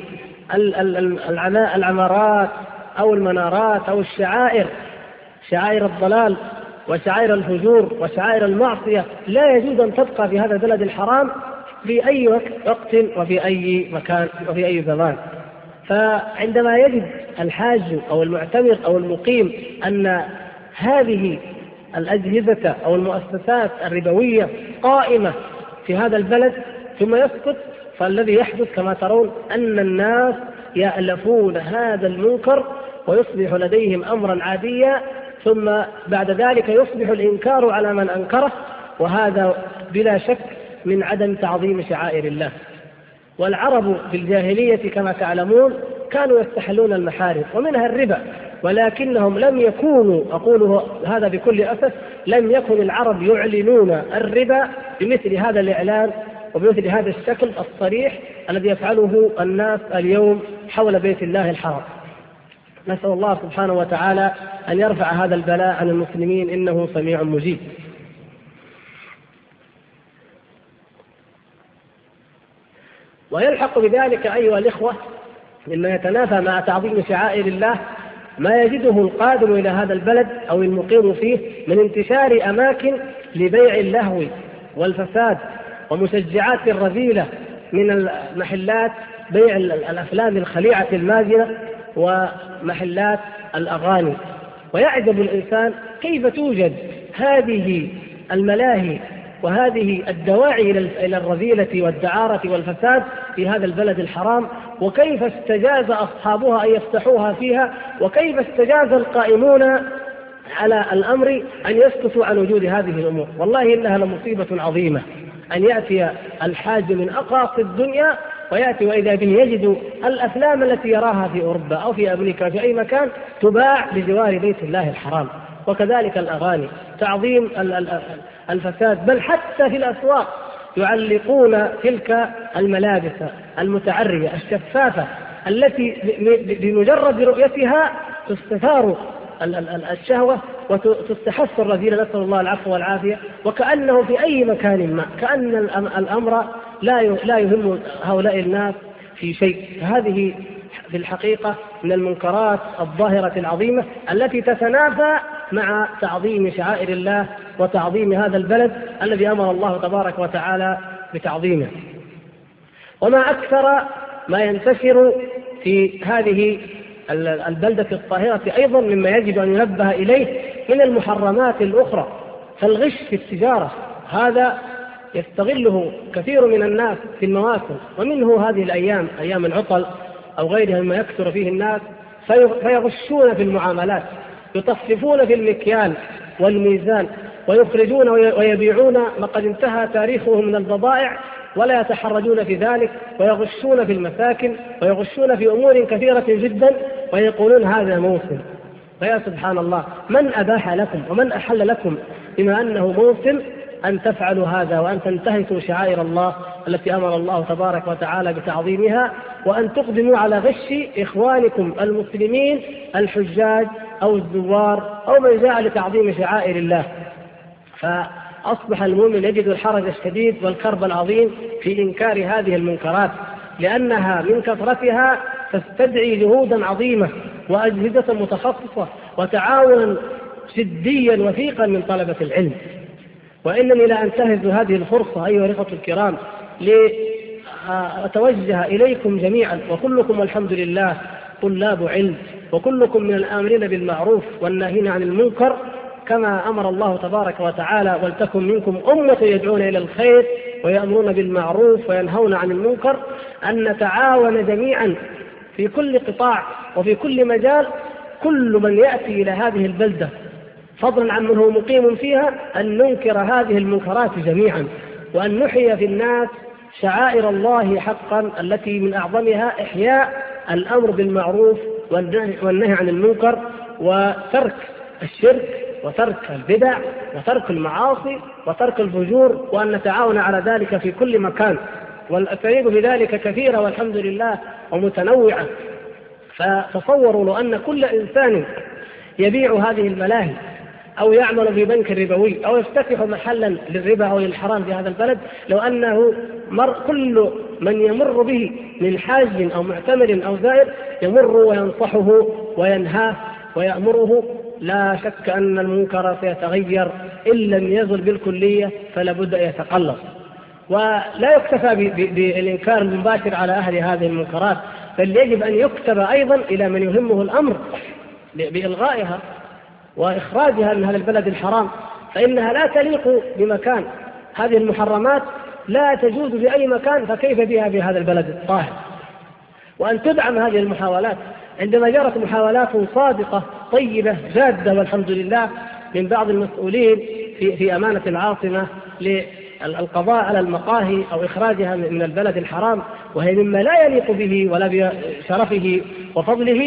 العمارات أو المنارات أو الشعائر، شعائر الضلال وشعائر الفجور وشعائر المعصية، لا يجوز أن تبقى في هذا البلد الحرام في أي وقت وفي أي مكان وفي أي زمان. فعندما يجد الحاج أو المعتمر أو المقيم أن هذه الأجهزة أو المؤسسات الربوية قائمة في هذا البلد ثم يسكت، فالذي يحدث كما ترون أن الناس يألفون هذا المنكر ويصبح لديهم أمرا عاديا، ثم بعد ذلك يصبح الإنكار على من أنكره، وهذا بلا شك من عدم تعظيم شعائر الله. والعرب في الجاهلية كما تعلمون كانوا يستحلون المحارم ومنها الربا، ولكنهم لم يكونوا، أقول هذا بكل أسف، لم يكن العرب يعلنون الربا بمثل هذا الإعلان وبمثل هذا الشكل الصريح الذي يفعله الناس اليوم حول بيت الله الحرام. نسأل الله سبحانه وتعالى أن يرفع هذا البلاء عن المسلمين إنه سميع مجيب. ويلحق بذلك أيها الإخوة مما يتنافى مع تعظيم شعائر الله ما يجده القادم إلى هذا البلد أو المقيم فيه من انتشار أماكن لبيع اللهو والفساد ومشجعات الرذيلة من المحلات بيع الأفلام الخليعة المازنة ومحلات الأغاني. ويعجب الإنسان كيف توجد هذه الملاهي وهذه الدواعي إلى الرذيلة والدعارة والفساد في هذا البلد الحرام، وكيف استجاز أصحابها أن يفتحوها فيها، وكيف استجاز القائمون على الأمر أن يسكتوا عن وجود هذه الأمور. والله إنها لمصيبة عظيمة أن يأتي الحاج من أقاصي الدنيا ويأتي وإذا به يجد الأفلام التي يراها في أوروبا أو في أمريكا في أي مكان تباع بجوار بيت الله الحرام. وكذلك الأغاني، تعظيم الفساد، بل حتى في الأسواق يعلقون تلك الملابس المتعرية الشفافة التي بمجرد رؤيتها تستثار الشهوة وتستحث الرذيلة، نسأل الله العفو والعافية، وكأنه في أي مكان ما، كأن الأمر لا يهم هؤلاء الناس في شيء. هذه في الحقيقة من المنكرات الظاهرة العظيمة التي تتنافى مع تعظيم شعائر الله وتعظيم هذا البلد الذي أمر الله تبارك وتعالى بتعظيمه. وما أكثر ما ينتشر في هذه البلدة الطاهرة أيضا مما يجب أن ينبه إليه من المحرمات الأخرى، فالغش في التجارة هذا يستغله كثير من الناس في المواسم، ومنه هذه الأيام أيام العطل أو غيرها مما يكثر فيه الناس، فيغشون في المعاملات، يطففون في المكيال والميزان ويخرجون ويبيعون ما قد انتهى تاريخه من البضائع ولا يتحرجون في ذلك، ويغشون في المساكن ويغشون في أمور كثيرة جدا ويقولون هذا موسم. فيا سبحان الله، من أباح لكم ومن أحل لكم بما أنه موسم أن تفعلوا هذا وأن تنتهكوا شعائر الله التي أمر الله تبارك وتعالى بتعظيمها، وأن تقدموا على غش إخوانكم المسلمين الحجاج أو الزوار أو من جاء لتعظيم شعائر الله؟ فأصبح المؤمن يجد الحرج الشديد والكرب العظيم في إنكار هذه المنكرات، لأنها من كثرتها تستدعي جهودا عظيمة وأجهزة متخصصة وتعاونا جديا وثيقا من طلبة العلم. وإنني لا أنتهز هذه الفرصة أيها الإخوة الكرام لأتوجه إليكم جميعا، وكلكم والحمد لله طلاب علم، وكلكم من الآمرين بالمعروف والناهين عن المنكر، كما أمر الله تبارك وتعالى: ولتكن منكم أمة يدعون إلى الخير ويأمرون بالمعروف وينهون عن المنكر، أن نتعاون جميعا في كل قطاع وفي كل مجال. كل من يأتي إلى هذه البلدة فضلا عن من هو مقيم فيها أن ننكر هذه المنكرات جميعا، وأن نحيي في الناس شعائر الله حقا التي من أعظمها إحياء الأمر بالمعروف والنهي عن المنكر وترك الشرك وترك البدع وترك المعاصي وترك الفجور، وأن نتعاون على ذلك في كل مكان. والأساليب بذلك كثيرة والحمد لله ومتنوعة. فتصوروا لو أن كل إنسان يبيع هذه الملاهي أو يعمل في بنك ربوي أو يفتتح محلا للربا أو للحرام في هذا البلد، لو أنه مر كل من يمر به من حاج أو معتمر أو زائر يمر وينصحه وينهاه ويأمره، لا شك أن المنكر سيتغير إن لم يزل بالكلية، فلا بد أن يتقلص. ولا يكتفى بالإنكار المباشر على أهل هذه المنكرات، بل يجب أن يكتب أيضا إلى من يهمه الأمر بإلغائها وإخراجها من هذا البلد الحرام، فإنها لا تليق بمكان. هذه المحرمات لا تجوز في أي مكان، فكيف بها في هذا البلد الطاهر؟ وأن تدعم هذه المحاولات عندما جرت محاولات صادقة طيبة جادة والحمد لله من بعض المسؤولين في, في أمانة العاصمة للقضاء على المقاهي أو إخراجها من البلد الحرام، وهي مما لا يليق به ولا بشرفه وفضله،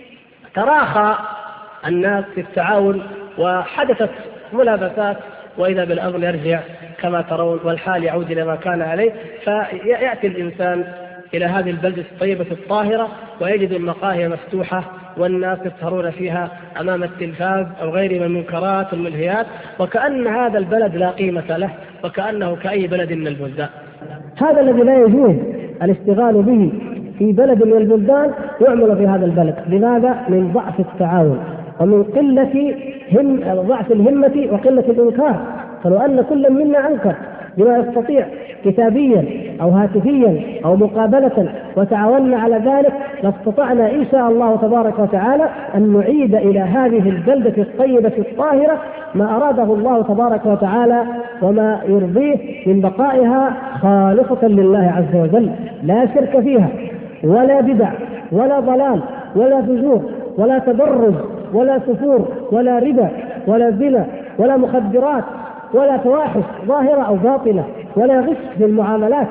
تراخى الناس في التعاون وحدثت ملابسات، وإذا بالأمر يرجع كما ترون والحال يعود إلى ما كان عليه. فيأتي الإنسان إلى هذه البلدة الطيبة الطاهرة ويجد المقاهي مفتوحة والناس يسهرون فيها أمام التلفاز أو غير من المنكرات والملهيات، وكأن هذا البلد لا قيمة له، وكأنه كأي بلد من البلدان. هذا الذي لا يجوز الاشتغال به في بلد من البلدان يعمل في هذا البلد. لماذا؟ من ضعف التعاون ومن قلة هم ضعف الهمة وقلة الإنكار. فلو أن كل منا أنكر بما يستطيع كتابيا أو هاتفيا أو مقابلة وتعاوننا على ذلك، لاستطعنا إن شاء الله تبارك وتعالى أن نعيد إلى هذه البلدة الطيبة الطاهرة ما أراده الله تبارك وتعالى وما يرضيه من بقائها خالصة لله عز وجل، لا شرك فيها ولا بدع ولا ضلال ولا فجور ولا تبرج ولا سفور ولا ربا ولا زنا ولا مخدرات ولا فواحش ظاهرة أو باطنة ولا غش في المعاملات.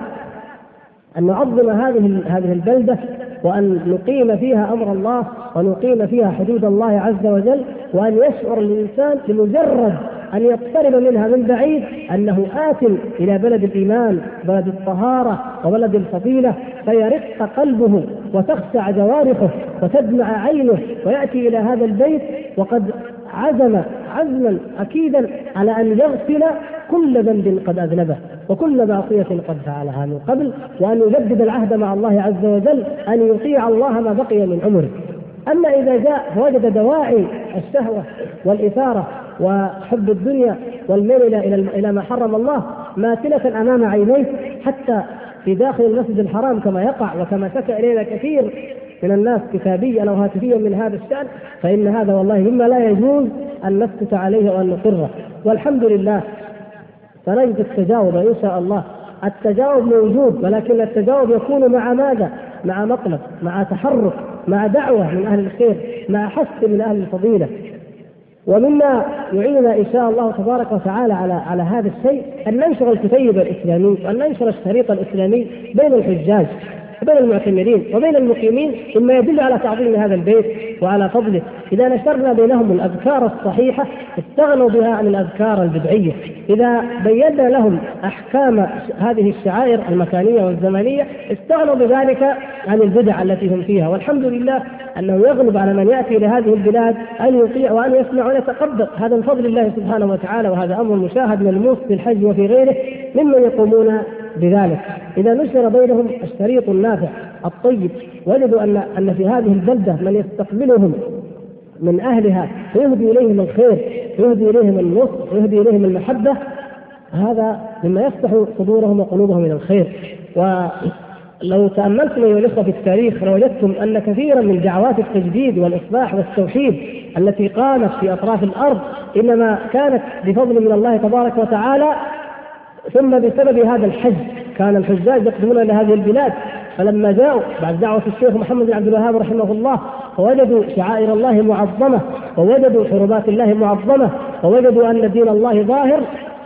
أن نعظم هذه هذه البلدة وأن نقيم فيها أمر الله ونقيم فيها حدود الله عز وجل، وأن يشعر الإنسان بمجرد أن يقترب منها من بعيد أنه آت إلى بلد الإيمان، بلد الطهارة وبلد الفضيلة، فيرق قلبه وتخشع جوارحه وتدمع عينه ويأتي إلى هذا البيت وقد عزم عزما أكيدا على أن يغسل كل ذنب قد أذنبه وكل معصية قد فعلها من قبل، وأن يجدد العهد مع الله عز وجل أن يطيع الله ما بقي من عمره. أما إذا جاء وجد دواعي الشهوة والإثارة وحب الدنيا والميل إلى ما حرم الله ماثلة أمام عينيه حتى في داخل المسجد الحرام كما يقع وكما شكى إلينا كثير من الناس كتابيا أو هاتفيا من هذا الشأن، فإن هذا والله مما لا يجوز أن نسكت عليه وأن نقره. والحمد لله فنجد التجاوب إن شاء الله. التجاوب موجود، ولكن التجاوب يكون مع ماذا؟ مع مطلب، مع تحرك، مع دعوة من أهل الخير، مع حث من أهل الفضيلة. ومما يعيننا إن شاء الله تبارك وتعالى على على هذا الشيء أن ننشر الكتيب الإسلامي وأن ننشر الشريط الإسلامي بين الحجاج وبين المعتمرين وبين المقيمين، مما يدل على تعظيم هذا البيت وعلى فضله. إذا نشرنا بينهم الأذكار الصحيحة استغنوا بها عن الأذكار البدعية، إذا بينا لهم أحكام هذه الشعائر المكانية والزمنية استغنوا بذلك عن البدع التي هم فيها. والحمد لله أنه يغلب على من يأتي لهذه البلاد أن يطيع وأن يسمع ويتقبل، هذا من فضل الله سبحانه وتعالى، وهذا أمر مشاهد ملموس في الحج وفي غيره ممن يقومون بذلك. إذا نشر بينهم الشريط النافع الطيب وجدوا أن أن في هذه البلدة من يستقبلهم من أهلها ويهدي إليهم الخير ويهدي إليهم النصر ويهدي إليهم المحبة، هذا مما يفتح صدورهم وقلوبهم إلى الخير. ولو تأملتم أيها الأخوة في التاريخ لوجدتم أن كثيرا من دعوات التجديد والإصلاح والتوحيد التي قامت في أطراف الأرض إنما كانت بفضل من الله تبارك وتعالى، ثم بسبب هذا الحج كان الحجاج يقدمون إلى هذه البلاد، فلما جاءوا بعد دعوة الشيخ محمد بن عبد الوهاب رحمه الله ووجدوا شعائر الله معظمة ووجدوا حرمات الله معظمة ووجدوا أن دين الله ظاهر،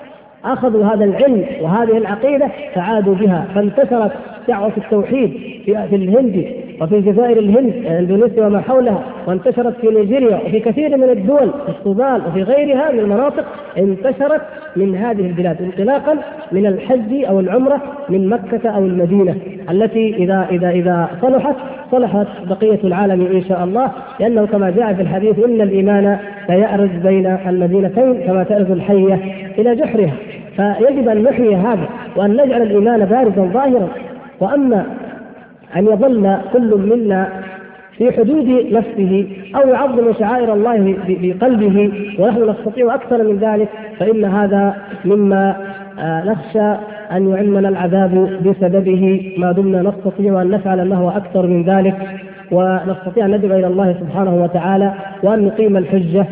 أخذوا هذا العلم وهذه العقيدة فعادوا بها، فانتشرت دعوة التوحيد في الهند وفي جزائر الهند اندونيسيا وما حولها، وانتشرت في نيجيريا وفي كثير من الدول في السودان وفي غيرها من المناطق، انتشرت من هذه البلاد انطلاقا من الحج أو العمرة من مكة أو المدينة، التي إذا إذا إذا صلحت صلحت بقية العالم إن شاء الله، لأنه كما جاء في الحديث إن الإيمان سيأرز بين المدينتين كما تأرز الحية إلى جحرها. فيجب أن نحيي هذا وأن نجعل الإيمان بارزا ظاهرا. وأما أن يظل كل منا في حدود نفسه أو يعظم شعائر الله بقلبه ونحن نستطيع أكثر من ذلك، فإن هذا مما نخشى أن يعمنا العذاب بسببه ما دمنا نستطيع أن نفعل ما هو أكثر من ذلك، ونستطيع أن ندعو إلى الله سبحانه وتعالى وأن نقيم الحجة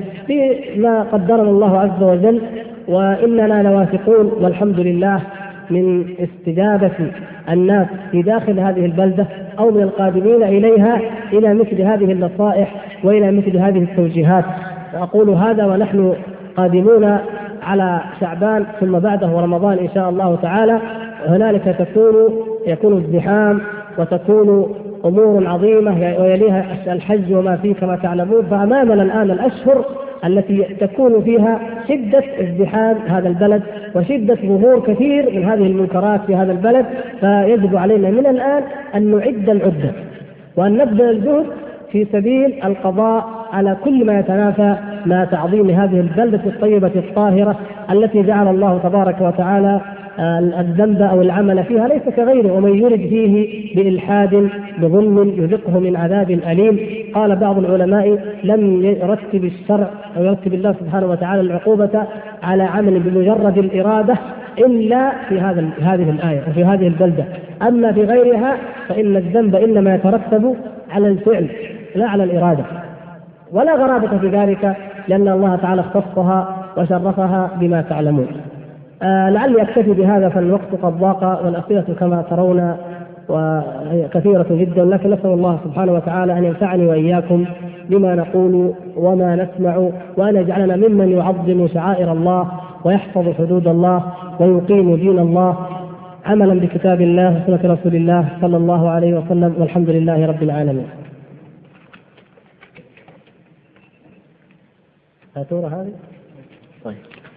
بما قدرنا الله عز وجل. وإننا لواثقون والحمد لله من استجابة الناس في داخل هذه البلدة أو من القادمين إليها إلى مثل هذه النصائح وإلى مثل هذه التوجيهات. وأقول هذا ونحن قادمون على شعبان ثم بعده رمضان إن شاء الله تعالى، هنالك تكون يكون ازدحام وتكون أمور عظيمة ويليها الحج وما فيه كما تعلمون. فأمامنا الآن الأشهر التي تكون فيها شدة ازدحام هذا البلد وشدة ظهور كثير من هذه المنكرات في هذا البلد، فيجب علينا من الآن أن نعد العدة وأن نبذل الجهد في سبيل القضاء على كل ما يتنافى مع تعظيم هذه البلدة الطيبة الطاهرة التي جعل الله تبارك وتعالى الذنب أو العمل فيها ليس كغيره، ومن يرد فيه بإلحاد بظلم يذقه من عذاب أليم. قال بعض العلماء لم يرتب الشرع أو يرتب الله سبحانه وتعالى العقوبة على عمل بمجرد الإرادة إلا في هذا هذه الآية وفي هذه البلدة، أما في غيرها فإن الذنب إنما يترتب على الفعل لا على الإرادة، ولا غرابة في ذلك لأن الله تعالى اختصها وشرفها بما تعلمون. آه لعلي أكتفي بهذا فالوقت قد ضاق والأسئلة كما ترون وكثيرة جدا، لكن نسأل الله سبحانه وتعالى أن ينفعني وإياكم بما نقول وما نسمع، وأن يجعلنا ممن يعظم شعائر الله ويحفظ حدود الله ويقيم دين الله عملا بكتاب الله وسنة رسول الله صلى الله عليه وسلم، والحمد لله رب العالمين. فاتورة هذه؟ طيب.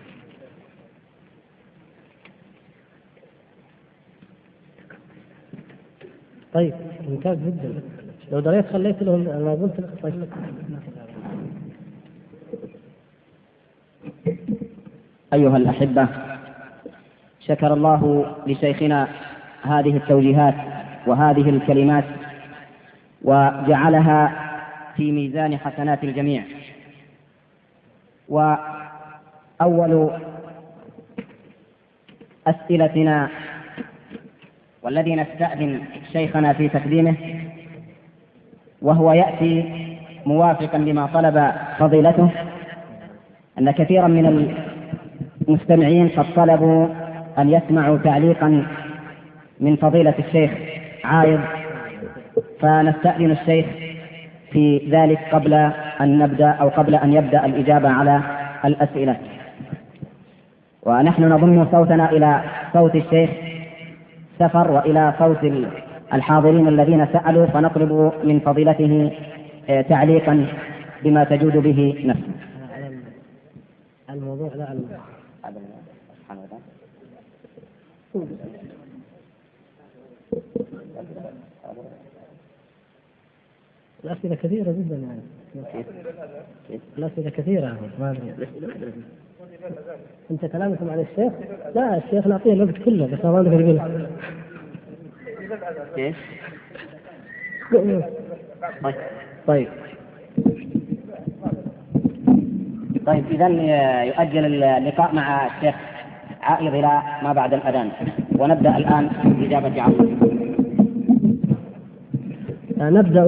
طيب ممتاز جدا، لو دريت خليت لهم ما قلت لك. طيب. أيها الأحبة، شكر الله لشيخنا هذه التوجيهات وهذه الكلمات وجعلها في ميزان حسنات الجميع. وأول أسئلتنا والذي نستأذن شيخنا في تقديمه، وهو يأتي موافقا لما طلب فضيلته، أن كثيرا من المستمعين قد طلبوا أن يسمعوا تعليقا من فضيلة الشيخ عايض، فنستأذن الشيخ في ذلك قبل أن نبدأ أو قبل أن يبدأ الإجابة على الأسئلة. ونحن نضم صوتنا إلى صوت الشيخ سفر وإلى صوت الحاضرين الذين سألوا، فنطلب من فضيلته تعليقا بما تجود به نفسه. الموضوع لا الموضوع. الأسئلة كثيرة جدا يعني. الأسئلة كثيرة ما أدري. أنت كلامكم عن الشيخ؟ لا الشيخ نعطيه الوقت كله بس ما نقدر نقول. كيف؟ طيب. طيب إذن يؤجل اللقاء مع الشيخ عائض إلى ما بعد الأذان، ونبدأ الآن بإجابة عمرو. نبدأ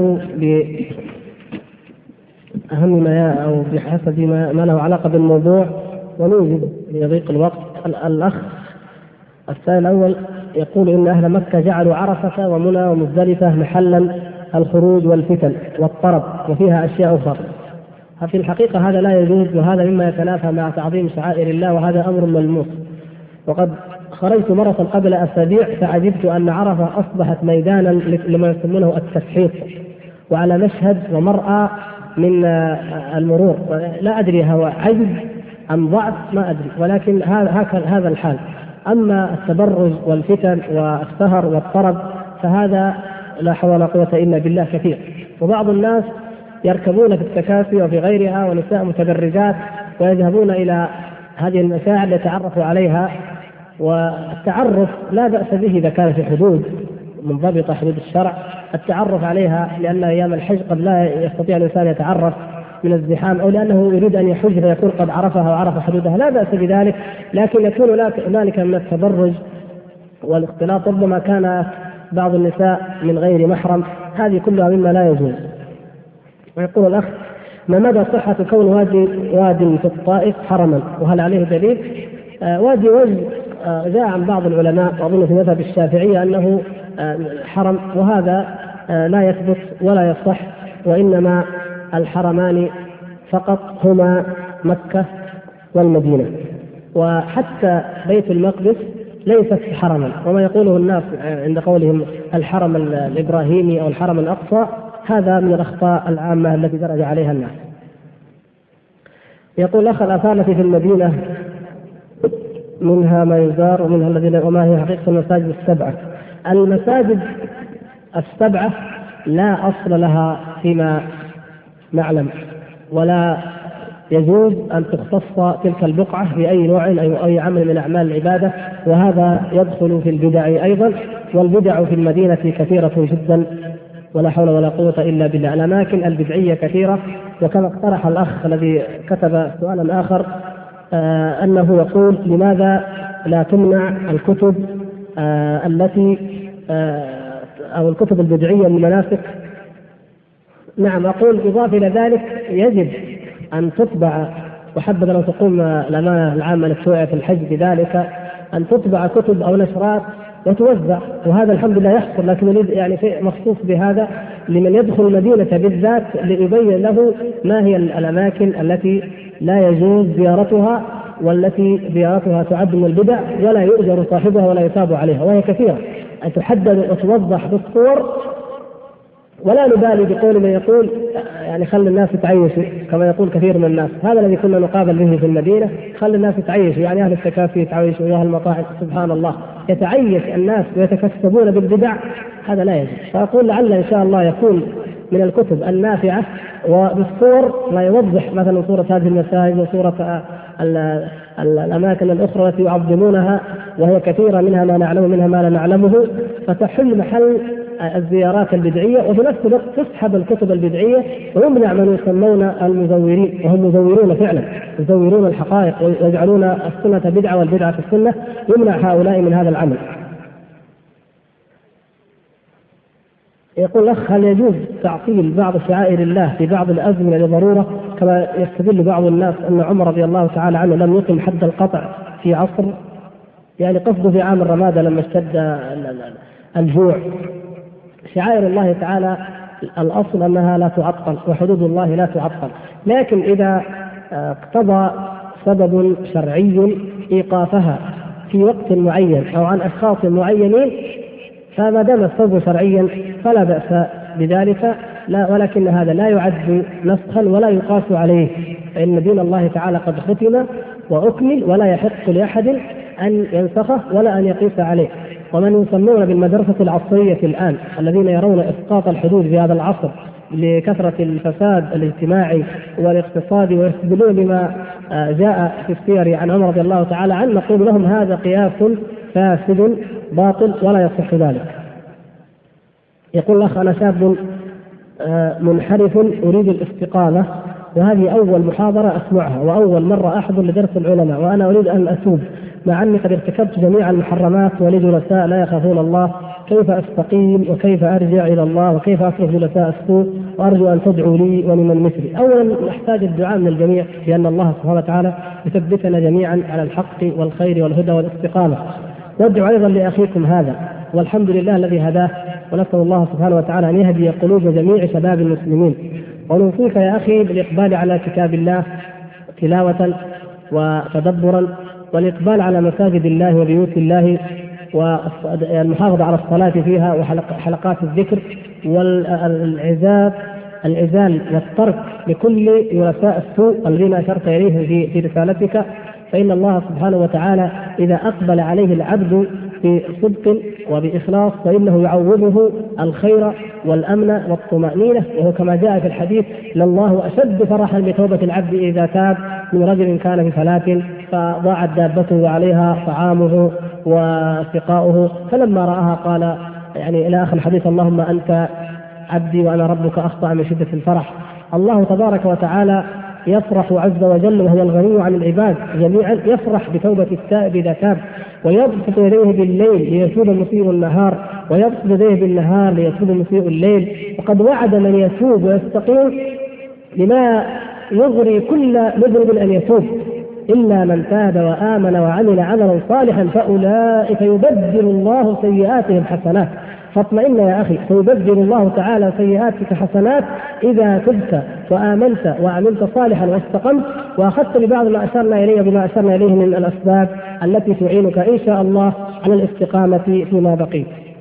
بأهم ما أو بحسب ما له علاقة بالموضوع ونوجد ليضيق الوقت. الأخ السائل الأول يقول إن أهل مكة جعلوا عرفة ومنى ومزدلفة محلا الخروج والفتن والطرب وفيها أشياء أخرى. ففي الحقيقة هذا لا يجوز، وهذا مما يتنافى مع تعظيم شعائر الله، وهذا أمر ملموس. وقد خرجت مرة قبل أسابيع فعجبت أن عرفة أصبحت ميدانا لما يسمونه التسحيق، وعلى مشهد ومرأى من المرور. لا أدري هو عجز أم ضعف ما أدري، ولكن هذا هذا الحال. أما التبرج والفتن والسهر والطرب فهذا لا حول ولا قوة إلا بالله كثير. وبعض الناس يركبون في التكاسي وفي غيرها ونساء متبرجات ويذهبون إلى هذه المشاعر ليتعرفوا عليها، والتعرف لا بأس به إذا كان في حدود منضبطة، حدود الشرع. التعرف عليها لأن أيام الحج قد لا يستطيع الإنسان يتعرف من الزحام، أو لأنه يريد أن يحج فيكون قد عرفها وعرف حدودها، لا بأس بذلك. لكن يكون هنالك من التبرج والاختلاط، ربما كان بعض النساء من غير محرم، هذه كلها مما لا يجوز. ويقول الأخ: ما مدى صحة كون وادي وادي في الطائف حرما، وهل عليه دليل؟ آه وادي وجه آه جاء عن بعض العلماء وأظن في مذهب الشافعية أنه آه حرم، وهذا آه لا يثبت ولا يصح، وإنما الحرمان فقط هما مكة والمدينة، وحتى بيت المقدس ليست حرما. وما يقوله الناس عند قولهم الحرم الإبراهيمي أو الحرم الأقصى هذا من الأخطاء العامة التي درج عليها الناس. يقول الأخ: الآثار التي في المدينة منها ما يزار ومنها الذين، وما هي حقيقة المساجد السبعة؟ المساجد السبعة لا أصل لها فيما نعلم، ولا يجوز أن تختص تلك البقعة بأي نوع أو أي عمل من أعمال العبادة، وهذا يدخل في البدع أيضا. والبدع في المدينة كثيرة جدا ولا حول ولا قوة إلا بالله. الأماكن البدعية كثيرة، وكما اقترح الأخ الذي كتب سؤالا آخر آه أنه يقول: لماذا لا تمنع الكتب آه التي آه أو الكتب البدعية للمناسك؟ نعم، أقول إضافة إلى ذلك يجب أن تطبع، وحبذا لو تقوم الأمانة العامة للتوعية في الحج بذلك، أن تطبع كتب أو نشرات وتوزع، وهذا الحمد لله يحصل. لكن نريد يعني شيء مخصوص بهذا لمن يدخل المدينة بالذات، ليبين له ما هي الأماكن التي لا يجوز زيارتها، والتي زيارتها تعد من البدع ولا يؤجر صاحبها ولا يثاب عليها، وهي كثيرة أن تحدد وتوضح بالصور، ولا نبالي بقول من يقول يعني خلي الناس يتعيشوا كما يقول كثير من الناس. هذا الذي كنا نقابل به في المدينة، خلي الناس يتعيشوا، يعني أهل التكافي يتعيشوا وأهل المطاعم. سبحان الله، يتعيش الناس ويتكسبون بالبدع، هذا لا يجوز. فأقول لعل إن شاء الله يكون من الكتب النافعة وبالصور لا يوضح مثلا صورة هذه المساجد وصورة الأماكن الأخرى التي يعظمونها، وهي كثيرة منها ما نعلم منها ما لا نعلمه، فتحل محل الزيارات البدعية، وفي نفس الوقت تسحب الكتب البدعية ويمنع من يسمون المزورين، وهم مزورون فعلا، يزورون الحقائق ويجعلون السنة بدعة والبدعة في السنة، يمنع هؤلاء من هذا العمل. يقول الأخ: هل يجوز تعطيل بعض شعائر الله في بعض الأزمنة لضرورة، كما يستدل بعض الناس أن عمر رضي الله تعالى عنه لم يقم حد القطع في عصر، يعني قصده في عام الرمادة لما اشتد الجوع. شعائر الله تعالى الأصل أنها لا تعطل، وحدود الله لا تعطل، لكن إذا اقتضى سبب شرعي إيقافها في وقت معين أو عن أشخاص معينين، فما دام السبب شرعيا فلا بأس بذلك، لا، ولكن هذا لا يعد نسخا ولا يقاس عليه، فإن دين الله تعالى قد ختم وأكمل، ولا يحق لأحد أن ينسخه ولا أن يقيس عليه. ومن يسمون بالمدرسة العصرية الآن الذين يرون إسقاط الحدود في هذا العصر لكثرة الفساد الاجتماعي والاقتصادي، ويستدلون بما جاء في السير عن عمر رضي الله تعالى عنه، نقول لهم هذا قياس فاسد باطل ولا يصح ذلك. يقول الأخ: أنا شاب منحرف أريد الاستقامة، وهذه أول محاضرة أسمعها وأول مرة أحضر لدرس العلماء، وأنا أريد أن أتوب مع أني قد ارتكبت جميع المحرمات ولي جلساء لا يخافون الله، كيف أستقيم وكيف أرجع إلى الله وكيف أصرف جلساء السوء، وأرجو أن تدعوا لي ولمن مثلي. أولا نحتاج الدعاء من الجميع بأن الله سبحانه وتعالى يثبتنا جميعا على الحق والخير والهدى والاستقامة، وادعوا أيضا لأخيكم هذا، والحمد لله الذي هداه، ونسأل الله سبحانه وتعالى أن يهدي قلوب جميع شباب المسلمين. ونوصيك يا أخي بالإقبال على كتاب الله تلاوة وتدبرا، والإقبال على مساجد الله وبيوت الله، والمحافظة على الصلاة فيها وحلقات الذكر، والعزال العزال والترك لكل جلساء السوء الذين أشرت إليه في رسالتك، فإن الله سبحانه وتعالى إذا أقبل عليه العبد بصدق وبإخلاص فإنه يعوضه الخير والأمن والطمأنينة، وهو كما جاء في الحديث: لله أشد فرحا بتوبة العبد إذا تاب من رجل كان في فلاة فضاعت دابته وعليها طعامه وسقاؤه، فلما رآها قال يعني إلى آخر الحديث: اللهم أنت عبدي وأنا ربك، أخطأ من شدة الفرح. الله تبارك وتعالى يفرح عز وجل وهو الغني عن العباد جميعا، يفرح بتوبة التائب إذا تاب، ويبسط يديه بالليل ليتوب مسيء النهار، ويبسط يديه بالنهار ليتوب مسيء الليل. وقد وعد من يتوب ويستقيم لما يغري كل مذنب أن يتوب، إلا من تاب وآمن وعمل عملا صالحا فأولئك يبدل الله سيئاتهم حسنات. فاطمئن يا أخي، سيبدل الله تعالى سيئاتك حسنات إذا تبت وآمنت وعملت صالحا واستقمت، وأخذت لبعض ما أشرنا إليه بما أشرنا إليه من الأسباب التي تعينك إن شاء الله على الاستقامة فيما بقي.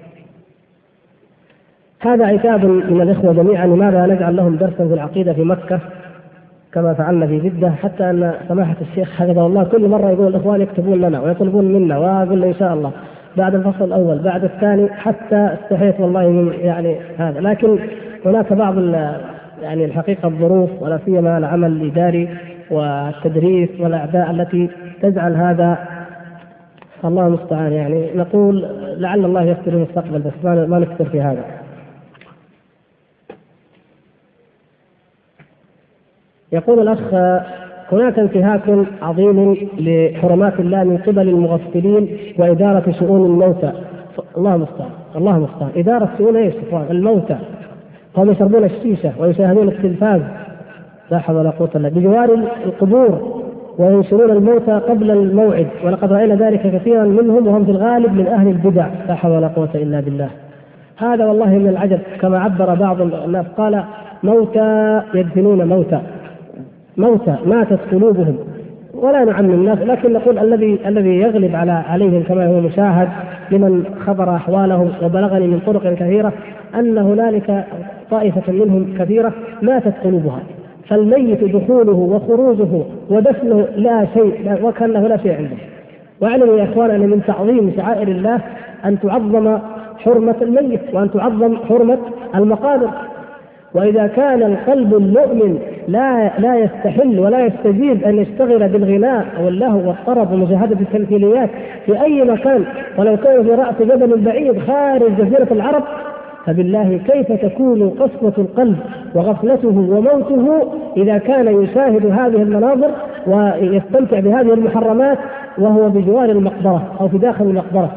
هذا عتاب من الإخوة جميعا: لماذا نجعل لهم درسا في العقيدة في مكة كما فعلنا في جدة؟ حتى أن سماحة الشيخ حفظه الله كل مرة يقول الإخوان يكتبون لنا ويطلبون منا، وأقول إن شاء الله بعد الفصل الأول بعد الثاني، حتى استحيت والله من يعني هذا. لكن هناك بعض يعني الحقيقة الظروف، ولا سيما العمل الإداري والتدريس والأعباء التي تجعل هذا، الله المستعان. يعني نقول لعل الله يستر المستقبل، بس ما نكثر في هذا. يقول الأخ: هناك انتهاك عظيم لحرمات الله من قبل المغفلين وإدارة شؤون الموتى. الله المستعان، الله المستعان. إدارة شؤون ايش؟ الموتى. هم يشربون الشيشة ويشاهدون التلفاز، لا حول ولا قوة الا بالله، بجوار القبور، وينشرون الموتى قبل الموعد، ولقد رأينا ذلك كثيرا منهم، وهم في الغالب من أهل البدع، لا حول ولا قوة إلا بالله. هذا والله من العجب، كما عبر بعض الناس قال: موتى يدفنون موتى، موتى ماتت قلوبهم، ولا نعمم الناس، لكن نقول الذي الذي يغلب على عليهم كما هو مشاهد لمن خبر أحوالهم وبلغني من طرق كثيرة أن هنالك طائفة منهم كثيرة ماتت قلوبها، فالميت دخوله وخروجه ودفنه لا شيء، وكأنه لا شيء عنده. واعلموا يا إخوان أن من تعظيم شعائر الله أن تعظم حرمة الميت وأن تعظم حرمة المقابر. وإذا كان القلب المؤمن لا لا يستحل ولا يستجيب أن يشتغل بالغناء واللهو والطرب ومشاهدة التمثيليات في أي مكان ولو كان في رأس جبل بعيد خارج جزيرة العرب، فبالله كيف تكون قسوة القلب وغفلته وموته إذا كان يشاهد هذه المناظر ويستمتع بهذه المحرمات وهو بجوار المقبرة أو في داخل المقبرة،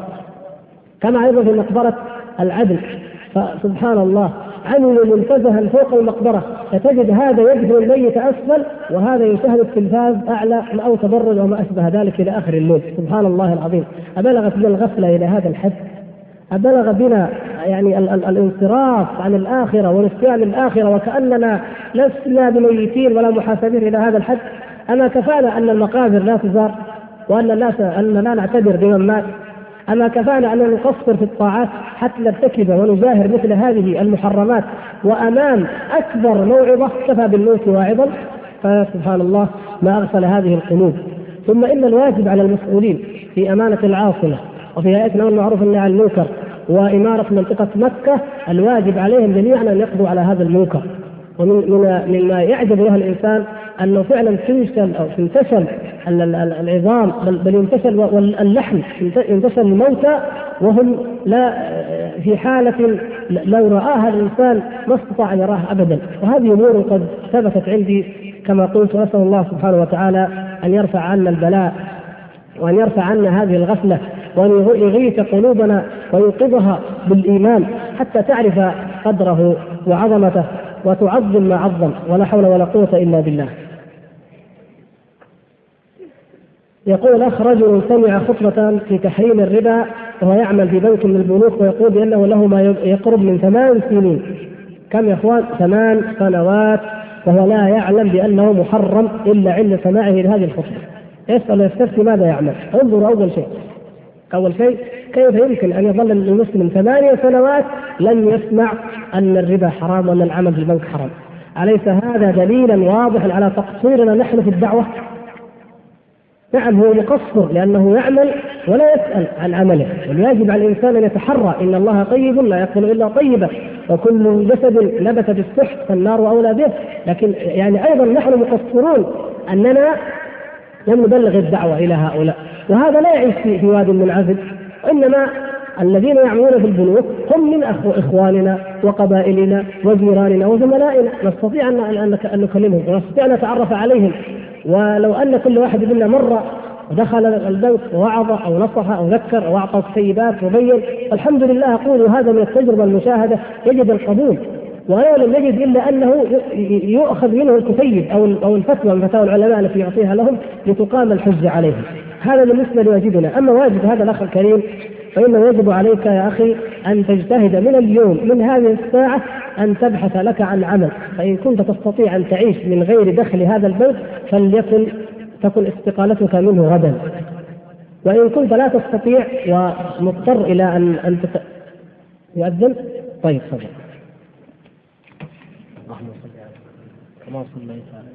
كما أيضا في مقبرة العدل. فسبحان الله عملوا منتزها فوق المقبرة، فتجد هذا يدفن الميت أسفل وهذا يشاهد التلفاز أعلى أو تبرج أو ما أشبه ذلك إلى آخر الليل. سبحان الله العظيم، أبلغت بنا الغفلة إلى هذا الحد؟ أبلغ بنا يعني ال ال الانصراف عن الآخرة ونسيان الآخرة وكأننا لسنا بميتين ولا محاسبين إلى هذا الحد؟ أما كفانا أن المقابر لا تزار وأن لا أن لا نعتبر بمن مات؟ أما كفانا أن نقصر في الطاعات حتى نرتكب ونجاهر مثل هذه المحرمات وأمام أكبر موعظة كفى بالموت واعظا؟ فسبحان الله ما أغفل هذه القلوب. ثم إن الواجب على المسؤولين في أمانة العاصمة وفي هيئة الأمر بالمعروف والنهي عن المنكر وإمارة منطقة مكة، الواجب عليهم جميعا أن يقضوا على هذا المنكر. ومن مما يعجب له الإنسان أنه فعلا تنشل أو تنتشل العظام بل ينتشل اللحم، ينتشل الموتى وهم لا في حالة لو رآها الإنسان ما استطاع أن يراها أبدا. وهذه أمور قد ثبتت عندي كما قلت، أسأل الله سبحانه وتعالى أن يرفع عنا البلاء وأن يرفع عنا هذه الغفلة وأن يغيث قلوبنا ويوقظها بالإيمان حتى تعرف قدره وعظمته وتعظم ما عظم، ولا حول ولا قوة إلا بالله. يقول أخ رجل سمع خطبة في تحريم الربا وهو يعمل في بنك من البنوك ويقول بأنه له ما يقرب من ثمان سنين. كم يا إخوان؟ ثمان سنوات وهو لا يعلم بأنه محرم إلا عند سماعه لهذه الخطبة. يسأل ويستفتي ماذا يعمل؟ انظر أول شيء أول شيء كيف يمكن أن يظل المسلم ثمانية سنوات لم يسمع أن الربا حرام وأن العمل في البنك حرام؟ أليس هذا دليلا واضحا على تقصيرنا نحن في الدعوة؟ نعم هو مقصر لأنه يعمل ولا يسأل عن عمله، والواجب على الإنسان أن يتحرى إن الله طيب لا يقبل إلا طيبا وكل جسد نبت بالسحت فالنار أولى به. لكن يعني أيضا نحن مقصرون أننا لم نبلغ الدعوة إلى هؤلاء، وهذا لا يعيش في واد منعزل، وإنما الذين يعملون في البنوك هم من إخواننا وقبائلنا وجيراننا وزملائنا، نستطيع أن نكلمهم ونستطيع أن نتعرف عليهم. ولو أن كل واحد منا مرة دخل البنك ووعظ أو نصح أو ذكر أو أعطى كتيبات وبين، الحمد لله أقول هذا من التجربة المشاهدة يجد القبول، ولو لم يجد إلا أنه يؤخذ منه الكتيب أو الفتوى من فتاوى العلماء التي يعطيها لهم لتقام الحجة عليهم. هذا بالنسبة لواجبنا. أما واجب هذا الأخ الكريم فإنه يجب عليك يا أخي أن تجتهد من اليوم من هذه الساعة أن تبحث لك عن عمل، فإن كنت تستطيع أن تعيش من غير دخل هذا البنك فليكن تكن استقالتك منه غدا، وإن كنت لا تستطيع ومضطر إلى أن أن تت... يؤذن. طيب صلى اللهم صل على كما صليت على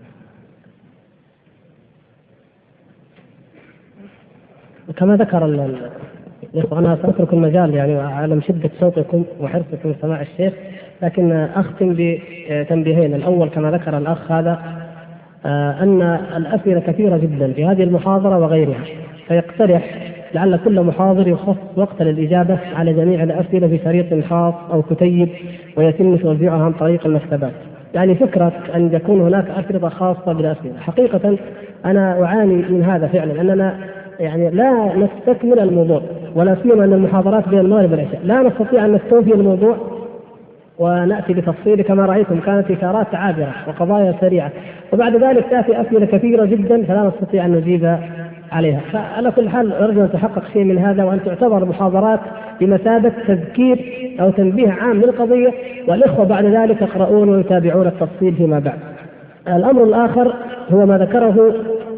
كما ذكر الإخوة. أنا سأترك المجال يعني أعلم شدة صوتكم وحرصكم لسماع الشيخ، لكن أختم بتنبيهين. الأول كما ذكر الأخ هذا أن الأسئلة كثيرة جدا في هذه المحاضرة وغيرها، فيقترح لعل كل محاضر يخص وقت للإجابة على جميع الأسئلة في شريط خاص أو كتيب ويتم توزيعها عن طريق المكتبات. يعني فكرة أن يكون هناك أسئلة خاصة بالأسئلة، حقيقة أنا أعاني من هذا فعلا، أننا يعني لا نستكمل الموضوع، ولا سيما أن المحاضرات بين المغرب والعشاء لا نستطيع أن نستوفي الموضوع ونأتي بتفصيل. كما رأيتم كانت إشارات عابرة وقضايا سريعة، وبعد ذلك تأتي أسئلة كثيرة جدا فلا نستطيع أن نجيب عليها. فعلى كل حال أرجو أن تحقق شيء من هذا، وأن تعتبر المحاضرات بمثابة تذكير أو تنبيه عام للقضية، والإخوة بعد ذلك يقرؤون ويتابعون التفصيل فيما بعد. الأمر الآخر هو ما ذكره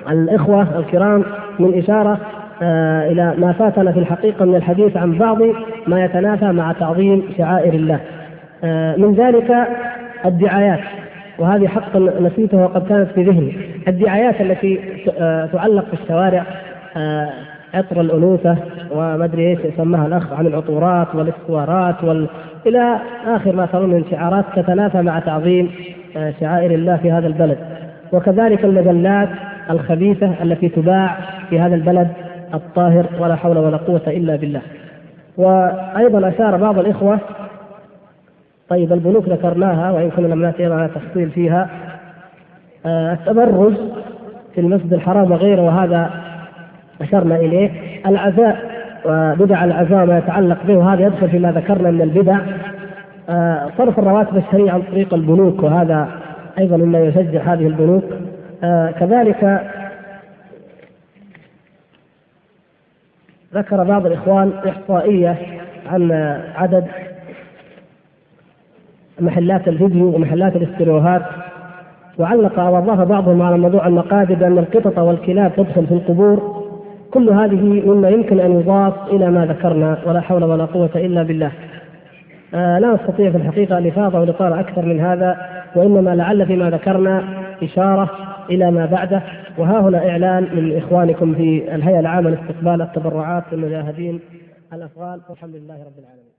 الإخوة الكرام من إشارة آه إلى ما فاتنا في الحقيقة من الحديث عن بعض ما يتنافى مع تعظيم شعائر الله. آه من ذلك الدعايات، وهذه حقا نسيتها وقد كانت في ذهني. الدعايات التي آه تعلق في الشوارع، آه عطر الأنوثة وما أدري إيش يسمها الأخ عن العطورات والاستوارات وال... إلى آخر ما ترون من شعارات تتنافى مع تعظيم آه شعائر الله في هذا البلد. وكذلك المجلات الخبيثة التي تباع في هذا البلد الطاهر، ولا حول ولا قوة إلا بالله. وأيضا أشار بعض الإخوة، طيب البنوك ذكرناها وإن كنا لم نأتي على تفصيل فيها، آه التبرج في المسجد الحرام وغيره، وهذا أشرنا إليه. العزاء وبدع العزاء ما يتعلق به، وهذا يدخل فيما ذكرنا من البدع. آه صرف الرواتب الشهرية عن طريق البنوك، وهذا أيضا مما يشجع هذه البنوك. آه كذلك ذكر بعض الإخوان إحصائية عن عدد محلات الفيديو ومحلات الاستيريوهات، وعلق أو أضاف بعضهم على موضوع المقابر بأن القطط والكلاب تدخل في القبور. كل هذه مما يمكن أن يضاف إلى ما ذكرنا، ولا حول ولا قوة إلا بالله. آه لا نستطيع في الحقيقة الإفاضة والإطالة أكثر من هذا، وإنما لعل فيما ذكرنا إشارة إلى ما بعده. وها هنا إعلان من إخوانكم في الهيئة العامة لاستقبال التبرعات للمجاهدين الأفغان، والحمد لله رب العالمين.